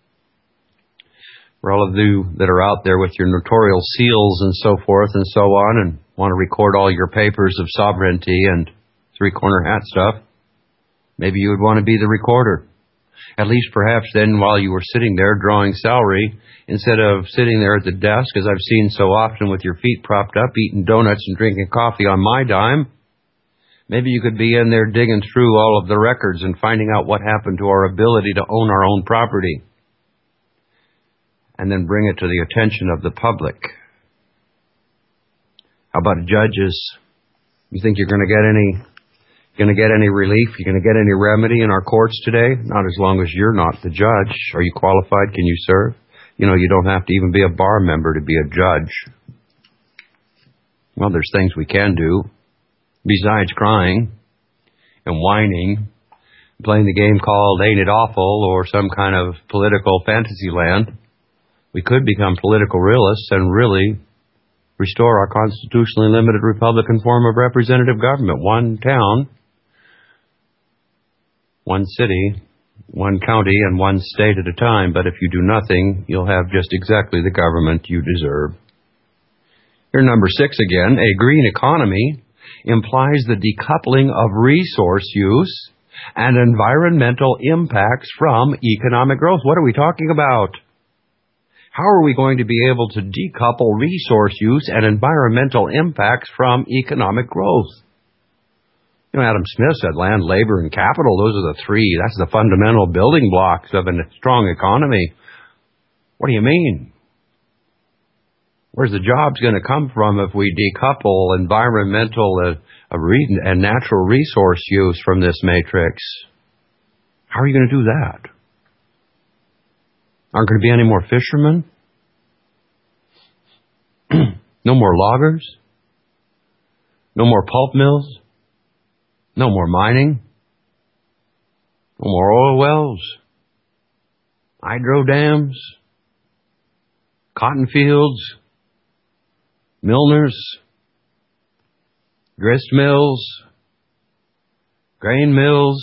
For all of you that are out there with your notarial seals and so forth and so on and want to record all your papers of sovereignty and three-corner hat stuff, maybe you would want to be the recorder. At least perhaps then while you were sitting there drawing salary, instead of sitting there at the desk, as I've seen so often with your feet propped up, eating donuts and drinking coffee on my dime, maybe you could be in there digging through all of the records and finding out what happened to our ability to own our own property, and then bring it to the attention of the public. How about judges? You think you're going to get any, going to get any relief? You're going to get any remedy in our courts today? Not as long as you're not the judge. Are you qualified? Can you serve? You know, you don't have to even be a bar member to be a judge. Well, there's things we can do. Besides crying and whining, playing the game called Ain't It Awful or some kind of political fantasy land, we could become political realists and really restore our constitutionally limited Republican form of representative government. One town, one city, one county, and one state at a time. But if you do nothing, you'll have just exactly the government you deserve. Here, number six again, a green economy implies the decoupling of resource use and environmental impacts from economic growth. What are we talking about? How are we going to be able to decouple resource use and environmental impacts from economic growth? You know, Adam Smith said land, labor, and capital, those are the three. That's the fundamental building blocks of a strong economy. What do you mean? Where's the jobs going to come from if we decouple environmental uh, and natural resource use from this matrix? How are you going to do that? Aren't going to be any more fishermen? No more loggers? No more pulp mills? No more mining? No more oil wells? Hydro dams? Cotton fields? Milliners, grist mills, grain mills,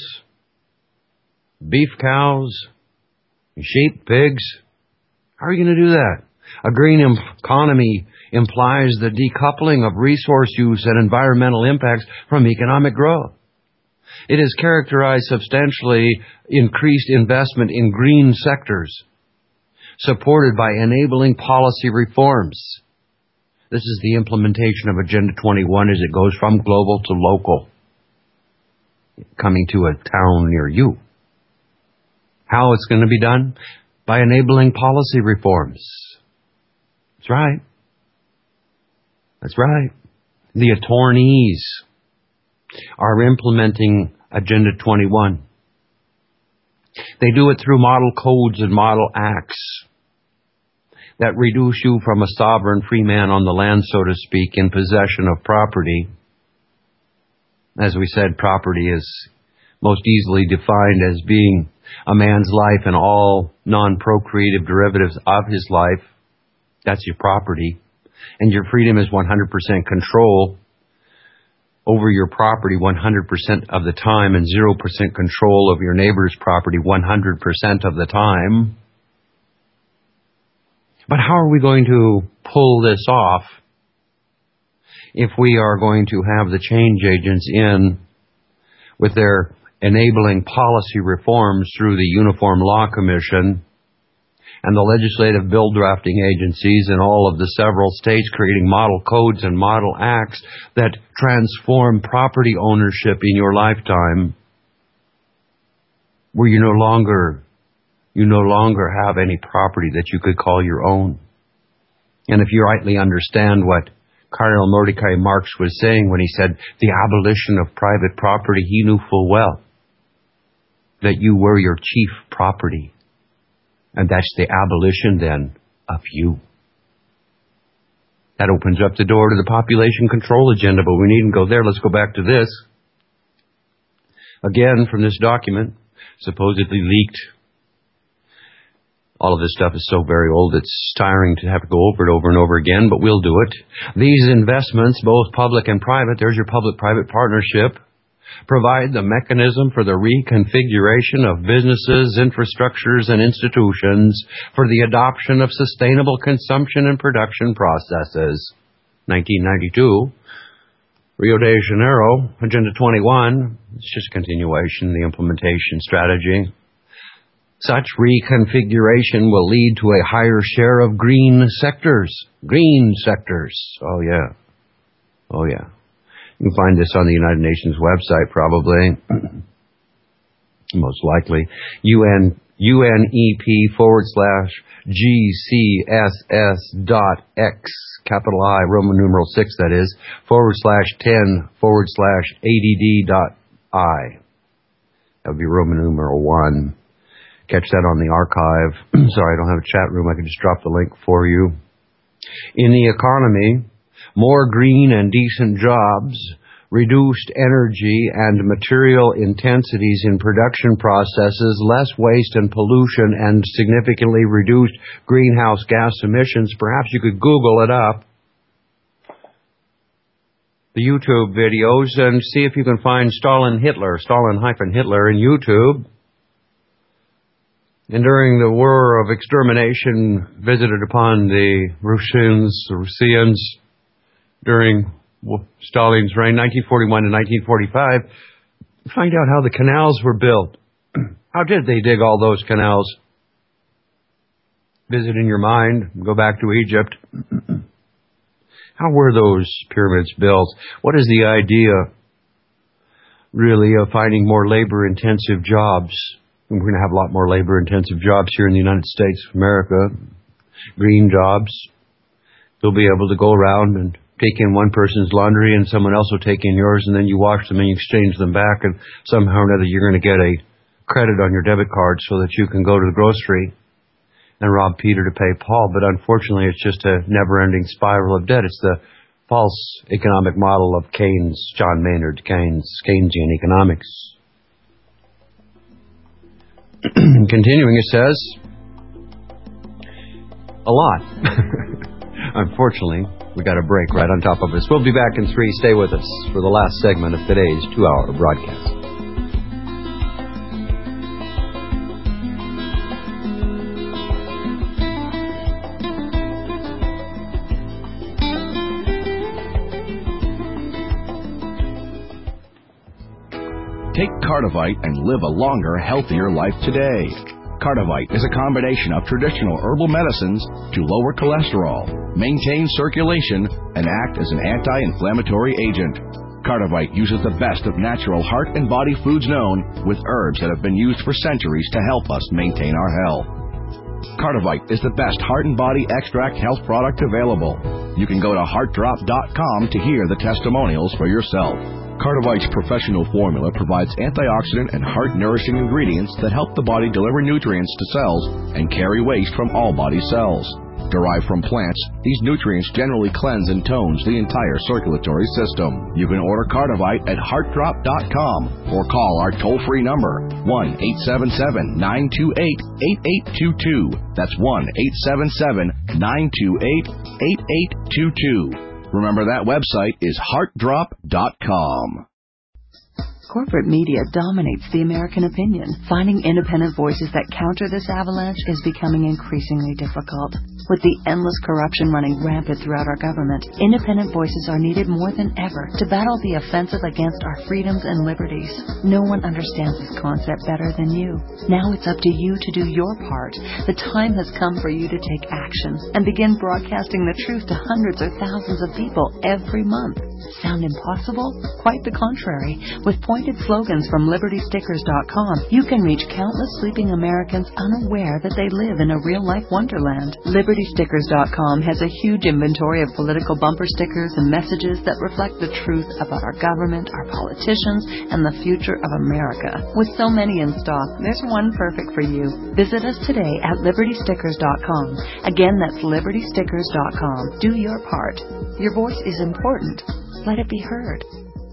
beef cows, sheep, pigs. How are you going to do that? A green economy implies the decoupling of resource use and environmental impacts from economic growth. It is characterized substantially increased investment in green sectors, supported by enabling policy reforms. This is the implementation of Agenda twenty-one as it goes from global to local, coming to a town near you. How it's going to be done? By enabling policy reforms. That's right. That's right. The attorneys are implementing Agenda twenty-one. They do it through model codes and model acts that reduce you from a sovereign free man on the land, so to speak, in possession of property. As we said, property is most easily defined as being a man's life and all non-procreative derivatives of his life. That's your property. And your freedom is one hundred percent control over your property one hundred percent of the time and zero percent control of your neighbor's property one hundred percent of the time. But how are we going to pull this off if we are going to have the change agents in with their enabling policy reforms through the Uniform Law Commission and the legislative bill drafting agencies in all of the several states creating model codes and model acts that transform property ownership in your lifetime, where you no longer you no longer have any property that you could call your own. And if you rightly understand what Karl Mordecai Marx was saying when he said the abolition of private property, he knew full well that you were your chief property. And that's the abolition, then, of you. That opens up the door to the population control agenda, but we needn't go there. Let's go back to this. Again, from this document, supposedly leaked. All of this stuff is so very old, it's tiring to have to go over it over and over again, but we'll do it. These investments, both public and private, there's your public-private partnership, provide the mechanism for the reconfiguration of businesses, infrastructures, and institutions for the adoption of sustainable consumption and production processes. nineteen ninety-two, Rio de Janeiro, Agenda twenty-one, it's just a continuation, the implementation strategy. Such reconfiguration will lead to a higher share of green sectors. Green sectors. Oh, yeah. Oh, yeah. You can find this on the United Nations website, probably. Most likely. U N, U N E P forward slash G C S S dot X, capital I, Roman numeral six, that is, forward slash ten, forward slash A D D dot I. That would be Roman numeral one. Catch that on the archive. Sorry, I don't have a chat room. I can just drop the link for you. In the economy, more green and decent jobs, reduced energy and material intensities in production processes, less waste and pollution, and significantly reduced greenhouse gas emissions. Perhaps you could Google it up, the YouTube videos, and see if you can find Stalin Hitler, Stalin-Hitler in YouTube. And during the war of extermination visited upon the Russians, the Russians, during Stalin's reign, nineteen forty-one to nineteen forty-five, find out how the canals were built. How did they dig all those canals? Visit in your mind, go back to Egypt. How were those pyramids built? What is the idea, really, of finding more labor-intensive jobs? We're going to have a lot more labor-intensive jobs here in the United States of America. Green jobs. They'll be able to go around and take in one person's laundry and someone else will take in yours, and then you wash them and you exchange them back, and somehow or another you're going to get a credit on your debit card so that you can go to the grocery and rob Peter to pay Paul. But unfortunately, it's just a never-ending spiral of debt. It's the false economic model of Keynes, John Maynard Keynes, Keynesian economics. Continuing, it says, a lot. Unfortunately, we got a break right on top of us. We'll be back in three. Stay with us for the last segment of today's two-hour broadcast. Take Cardivite and live a longer, healthier life today. Cardivite is a combination of traditional herbal medicines to lower cholesterol, maintain circulation, and act as an anti-inflammatory agent. Cardivite uses the best of natural heart and body foods known, with herbs that have been used for centuries to help us maintain our health. Cardivite is the best heart and body extract health product available. You can go to heart drop dot com to hear the testimonials for yourself. Cardivite's professional formula provides antioxidant and heart-nourishing ingredients that help the body deliver nutrients to cells and carry waste from all body cells. Derived from plants, these nutrients generally cleanse and tones the entire circulatory system. You can order Cardivite at heart drop dot com or call our toll-free number, one eight seven seven, nine two eight, eight eight two two. That's one eight seven seven, nine two eight, eight eight two two. Remember, that website is heart drop dot com. Corporate media dominates the American opinion. Finding independent voices that counter this avalanche is becoming increasingly difficult. With the endless corruption running rampant throughout our government, independent voices are needed more than ever to battle the offensive against our freedoms and liberties. No one understands this concept better than you. Now it's up to you to do your part. The time has come for you to take action and begin broadcasting the truth to hundreds or thousands of people every month. Sound impossible? Quite the contrary. With pointed slogans from liberty stickers dot com, you can reach countless sleeping Americans unaware that they live in a real-life wonderland. liberty stickers dot com has a huge inventory of political bumper stickers and messages that reflect the truth about our government, our politicians, and the future of America. With so many in stock, there's one perfect for you. Visit us today at liberty stickers dot com. Again, that's liberty stickers dot com. Do your part. Your voice is important. Let it be heard.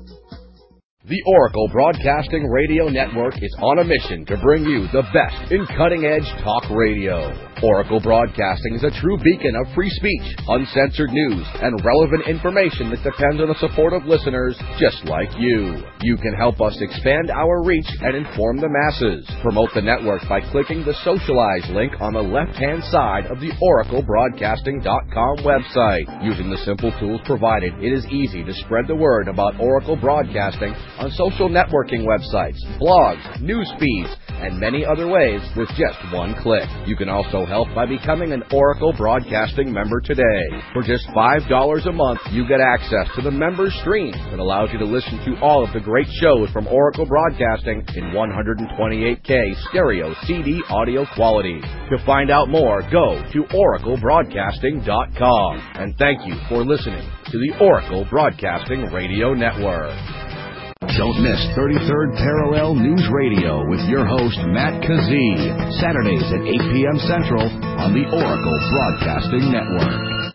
The Oracle Broadcasting Radio Network is on a mission to bring you the best in cutting-edge talk radio. Oracle Broadcasting is a true beacon of free speech, uncensored news, and relevant information that depends on the support of listeners just like you. You can help us expand our reach and inform the masses. Promote the network by clicking the Socialize link on the left-hand side of the oracle broadcasting dot com website. Using the simple tools provided, it is easy to spread the word about Oracle Broadcasting on social networking websites, blogs, news feeds, and many other ways with just one click. You can also help by becoming an Oracle Broadcasting member today. For just five dollars a month, you get access to the member stream that allows you to listen to all of the great shows from Oracle Broadcasting in one twenty-eight K stereo C D audio quality. To find out more, go to oracle broadcasting dot com. And thank you for listening to the Oracle Broadcasting Radio Network. Don't miss thirty-third Parallel News Radio with your host, Matt Kazee, Saturdays at eight p.m. Central on the Oracle Broadcasting Network.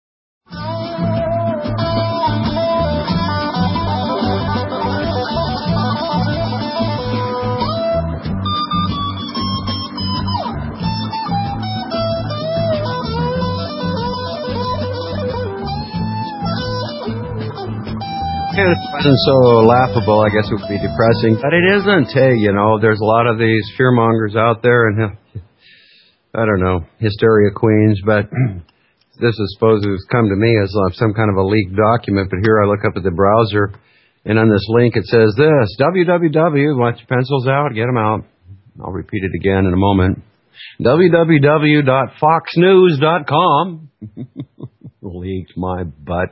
It wasn't so laughable, I guess it would be depressing, but it isn't. Hey, you know, there's a lot of these fearmongers out there, and I don't know, hysteria queens, but this is supposed to come to me as some kind of a leaked document, but here I look up at the browser, and on this link it says this, www, want your pencils out? Get them out. I'll repeat it again in a moment. www dot fox news dot com. Leaked my butt.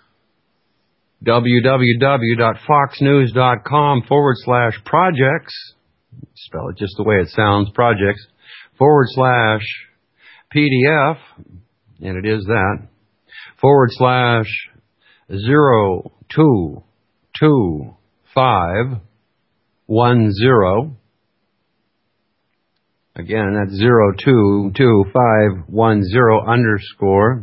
www.foxnews.com forward slash projects, spell it just the way it sounds, projects, forward slash P D F, and it is that, forward slash zero two two five one zero. Again, that's zero two two five one zero underscore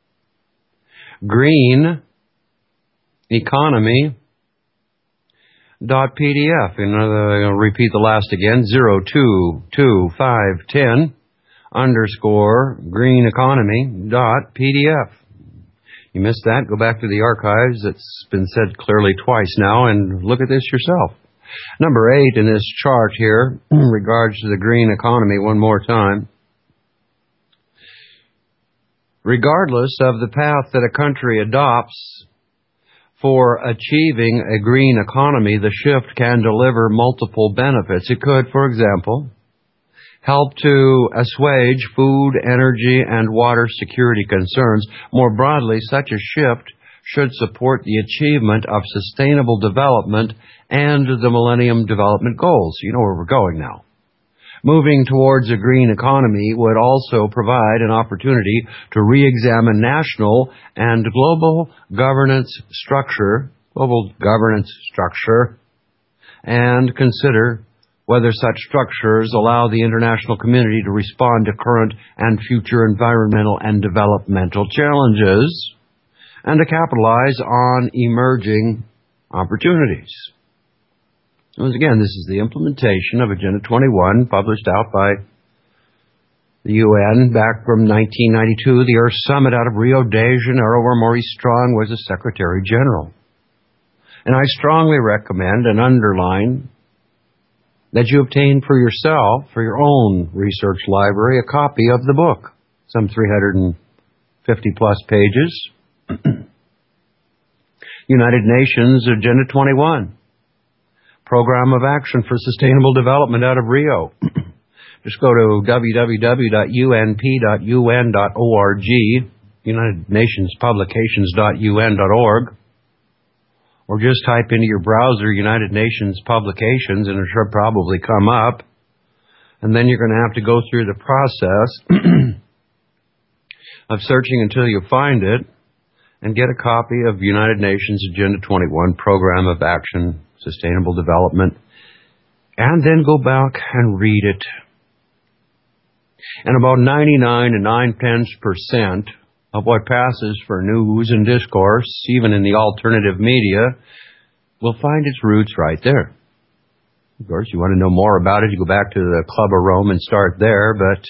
green economy dot P D F. And I'll repeat the last again, zero two two five ten underscore green economy dot P D F. You missed that? Go back to the archives. It's been said clearly twice now, and look at this yourself. Number eight in this chart here, in regards to the green economy, one more time. Regardless of the path that a country adopts for achieving a green economy, the shift can deliver multiple benefits. It could, for example, help to assuage food, energy, and water security concerns. More broadly, such a shift should support the achievement of sustainable development and the Millennium Development Goals. You know where we're going now. Moving towards a green economy would also provide an opportunity to re-examine national and global governance structure, global governance structure, and consider whether such structures allow the international community to respond to current and future environmental and developmental challenges, and to capitalize on emerging opportunities. Once again, this is the implementation of Agenda twenty-one, published out by the U N back from nineteen ninety-two, the Earth Summit out of Rio de Janeiro, where Maurice Strong was the Secretary General. And I strongly recommend and underline that you obtain for yourself, for your own research library, a copy of the book, some three hundred fifty plus pages, United Nations Agenda twenty-one, Program of Action for Sustainable Development out of Rio. Just go to w w w dot u n p dot u n dot org, United Nations Publications dot u n dot org, or just type into your browser United Nations Publications and it should probably come up. And then you're going to have to go through the process of searching until you find it and get a copy of United Nations Agenda twenty-one, Program of Action, Sustainable Development, and then go back and read it. And about ninety-nine and nine-tenths percent of what passes for news and discourse, even in the alternative media, will find its roots right there. Of course, you want to know more about it, you go back to the Club of Rome and start there, but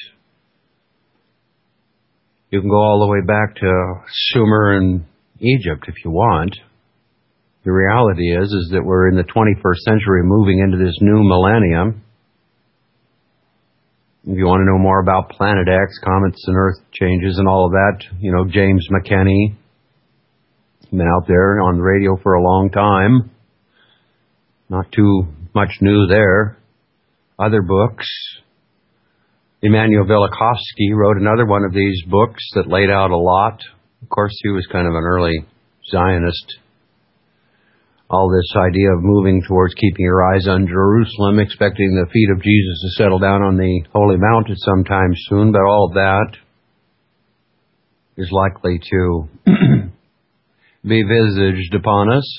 you can go all the way back to Sumer and Egypt if you want. The reality is, is that we're in the twenty-first century moving into this new millennium. If you want to know more about Planet X, comets and Earth changes and all of that, you know, James McKenney, been out there on the radio for a long time. Not too much new there. Other books. Emmanuel Velikovsky wrote another one of these books that laid out a lot. Of course, he was kind of an early Zionist. All this idea of moving towards keeping your eyes on Jerusalem, expecting the feet of Jesus to settle down on the Holy Mount at some time soon, but all of that is likely to be visaged upon us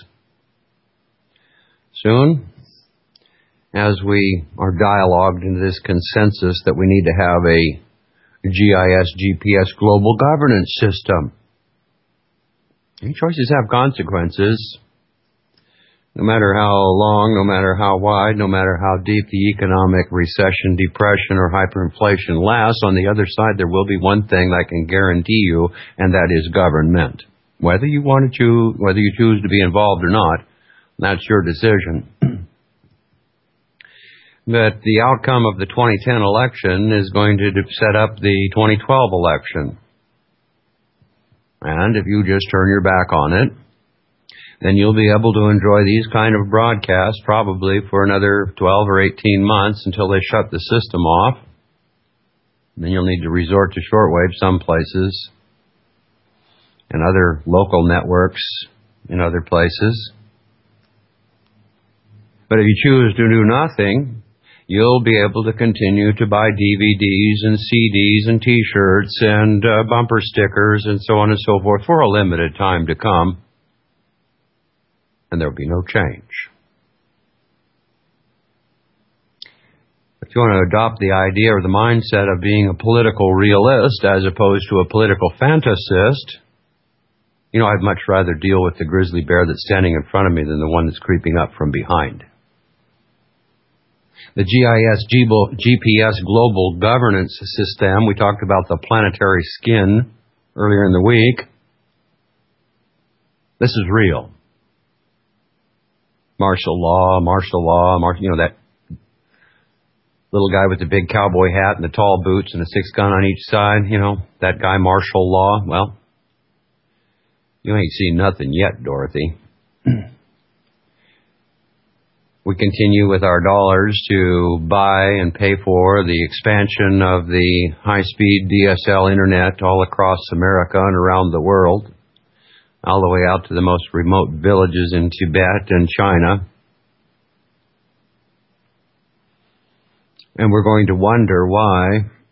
soon, as we are dialogued into this consensus that we need to have a G I S G P S global governance system. Any choices have consequences. No matter how long, no matter how wide, no matter how deep the economic recession, depression, or hyperinflation lasts, on the other side there will be one thing I can guarantee you, and that is government. Whether you want to choose, whether you choose to be involved or not, that's your decision. But the outcome of the twenty ten election is going to set up the twenty twelve election. And if you just turn your back on it, then you'll be able to enjoy these kind of broadcasts probably for another twelve or eighteen months until they shut the system off. Then you'll need to resort to shortwave some places and other local networks in other places. But if you choose to do nothing, you'll be able to continue to buy D V Ds and C Ds and T-shirts and uh, bumper stickers and so on and so forth for a limited time to come. And there will be no change. If you want to adopt the idea or the mindset of being a political realist as opposed to a political fantasist, you know, I'd much rather deal with the grizzly bear that's standing in front of me than the one that's creeping up from behind. The G I S G P S Global Governance System, we talked about the planetary skin earlier in the week. This is real. Martial law, martial law, mar- you know, that little guy with the big cowboy hat and the tall boots and the six gun on each side, you know, that guy, martial law. Well, you ain't seen nothing yet, Dorothy. We continue with our dollars to buy and pay for the expansion of the high-speed D S L internet all across America and around the world, all the way out to the most remote villages in Tibet and China. And we're going to wonder why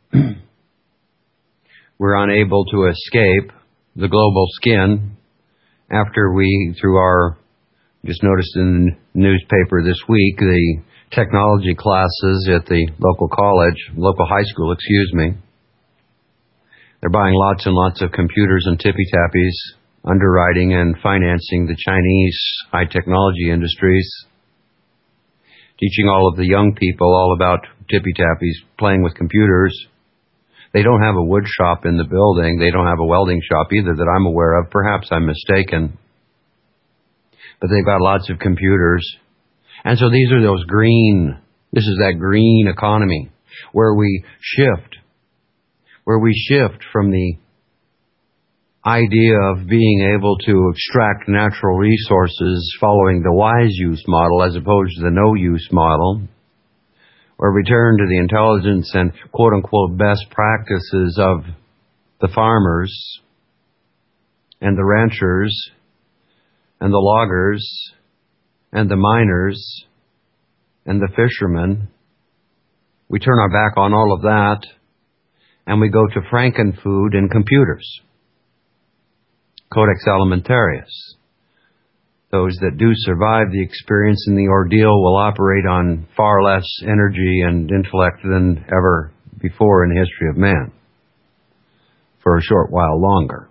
we're unable to escape the global skin after we, through our, just noticed in the newspaper this week, the technology classes at the local college, local high school, excuse me, they're buying lots and lots of computers and tippy-tappies, underwriting and financing the Chinese high technology industries, teaching all of the young people all about tippy-tappies, playing with computers. They don't have a wood shop in the building. They don't have a welding shop either that I'm aware of. Perhaps I'm mistaken. But they've got lots of computers. And so these are those green, this is that green economy where we shift, where we shift from the idea of being able to extract natural resources following the wise use model as opposed to the no use model, or return to the intelligence and quote unquote best practices of the farmers and the ranchers and the loggers and the miners and the fishermen. We turn our back on all of that and we go to Frankenfood and computers. Codex Alimentarius. Those that do survive the experience and the ordeal will operate on far less energy and intellect than ever before in the history of man. For a short while longer.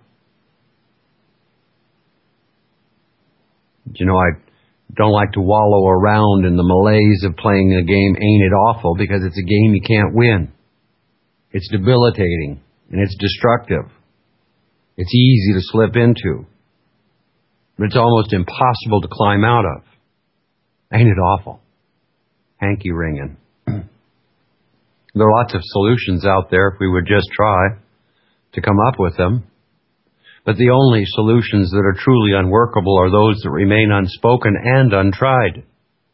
You know, I don't like to wallow around in the malaise of playing a game Ain't It Awful, because it's a game you can't win. It's debilitating and it's destructive. It's easy to slip into, but it's almost impossible to climb out of. Ain't it awful? Hanky ringing. There are lots of solutions out there if we would just try to come up with them. But the only solutions that are truly unworkable are those that remain unspoken and untried.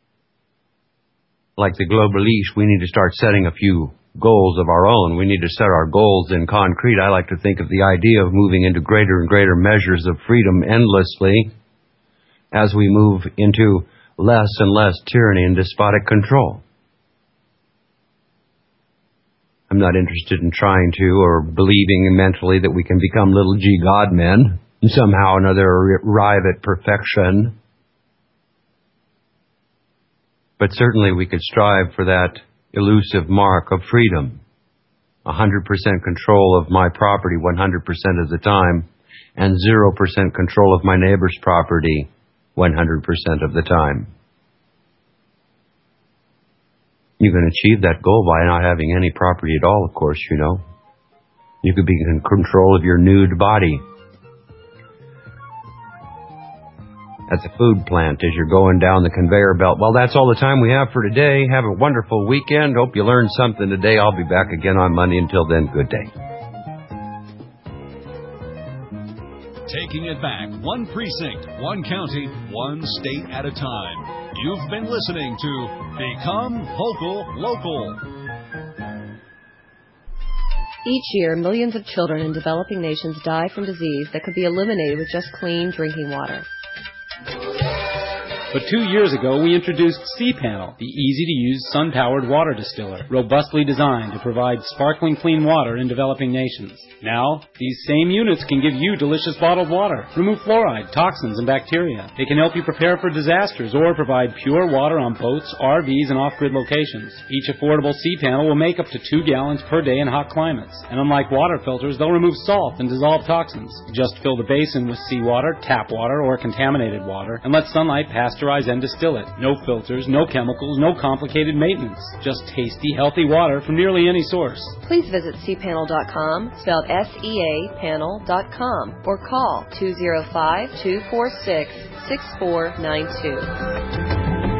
Like the Globalish, we need to start setting a few goals of our own. We need to set our goals in concrete. I like to think of the idea of moving into greater and greater measures of freedom endlessly as we move into less and less tyranny and despotic control. I'm not interested in trying to or believing mentally that we can become little g God men and somehow or another arrive at perfection. But certainly we could strive for that elusive mark of freedom. one hundred percent control of my property one hundred percent of the time, and zero percent control of my neighbor's property one hundred percent of the time. You can achieve that goal by not having any property at all, of course, you know. You could be in control of your nude body. At the food plant as you're going down the conveyor belt. Well, that's all the time we have for today. Have a wonderful weekend. Hope you learned something today. I'll be back again on Monday. Until then, good day. Taking it back, one precinct, one county, one state at a time. You've been listening to Become Vocal Local. Each year, millions of children in developing nations die from disease that could be eliminated with just clean drinking water. But two years ago, we introduced C-Panel, the easy-to-use sun-powered water distiller, robustly designed to provide sparkling clean water in developing nations. Now, these same units can give you delicious bottled water, remove fluoride, toxins, and bacteria. They can help you prepare for disasters or provide pure water on boats, R Vs, and off-grid locations. Each affordable C-Panel will make up to two gallons per day in hot climates. And unlike water filters, they'll remove salt and dissolve toxins. Just fill the basin with seawater, tap water, or contaminated water, and let sunlight pass and distill it. No filters, no chemicals, no complicated maintenance. Just tasty, healthy water from nearly any source. Please visit C panel dot com, spelled S E A panel dot com, or call two oh five, two four six, six four nine two.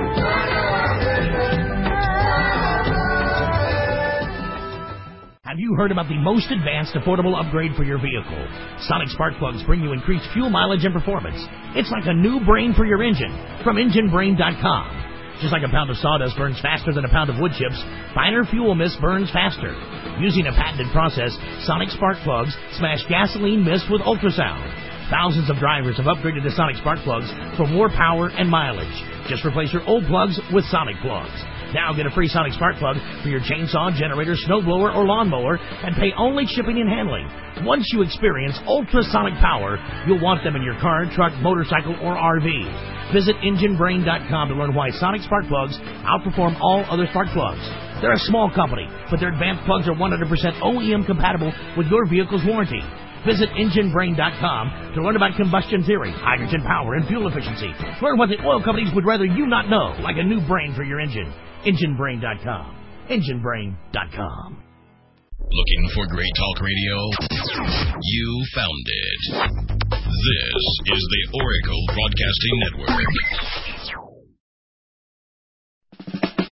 Have you heard about the most advanced affordable upgrade for your vehicle. Sonic spark plugs bring you increased fuel mileage and performance. It's like a new brain for your engine from engine brain dot com. Just like a pound of sawdust burns faster than a pound of wood chips, finer fuel mist burns faster. Using a patented process, Sonic spark plugs smash gasoline mist with ultrasound. Thousands of drivers have upgraded to Sonic spark plugs for more power and mileage. Just replace your old plugs with Sonic plugs. Now get a free Sonic spark plug for your chainsaw, generator, snowblower, or lawnmower and pay only shipping and handling. Once you experience ultrasonic power, you'll want them in your car, truck, motorcycle, or R V. Visit engine brain dot com to learn why Sonic spark plugs outperform all other spark plugs. They're a small company, but their advanced plugs are one hundred percent O E M compatible with your vehicle's warranty. Visit engine brain dot com to learn about combustion theory, hydrogen power, and fuel efficiency. Learn what the oil companies would rather you not know, like a new brain for your engine. engine brain dot com. engine brain dot com. Looking for great talk radio? You found it. This is the Oracle Broadcasting Network.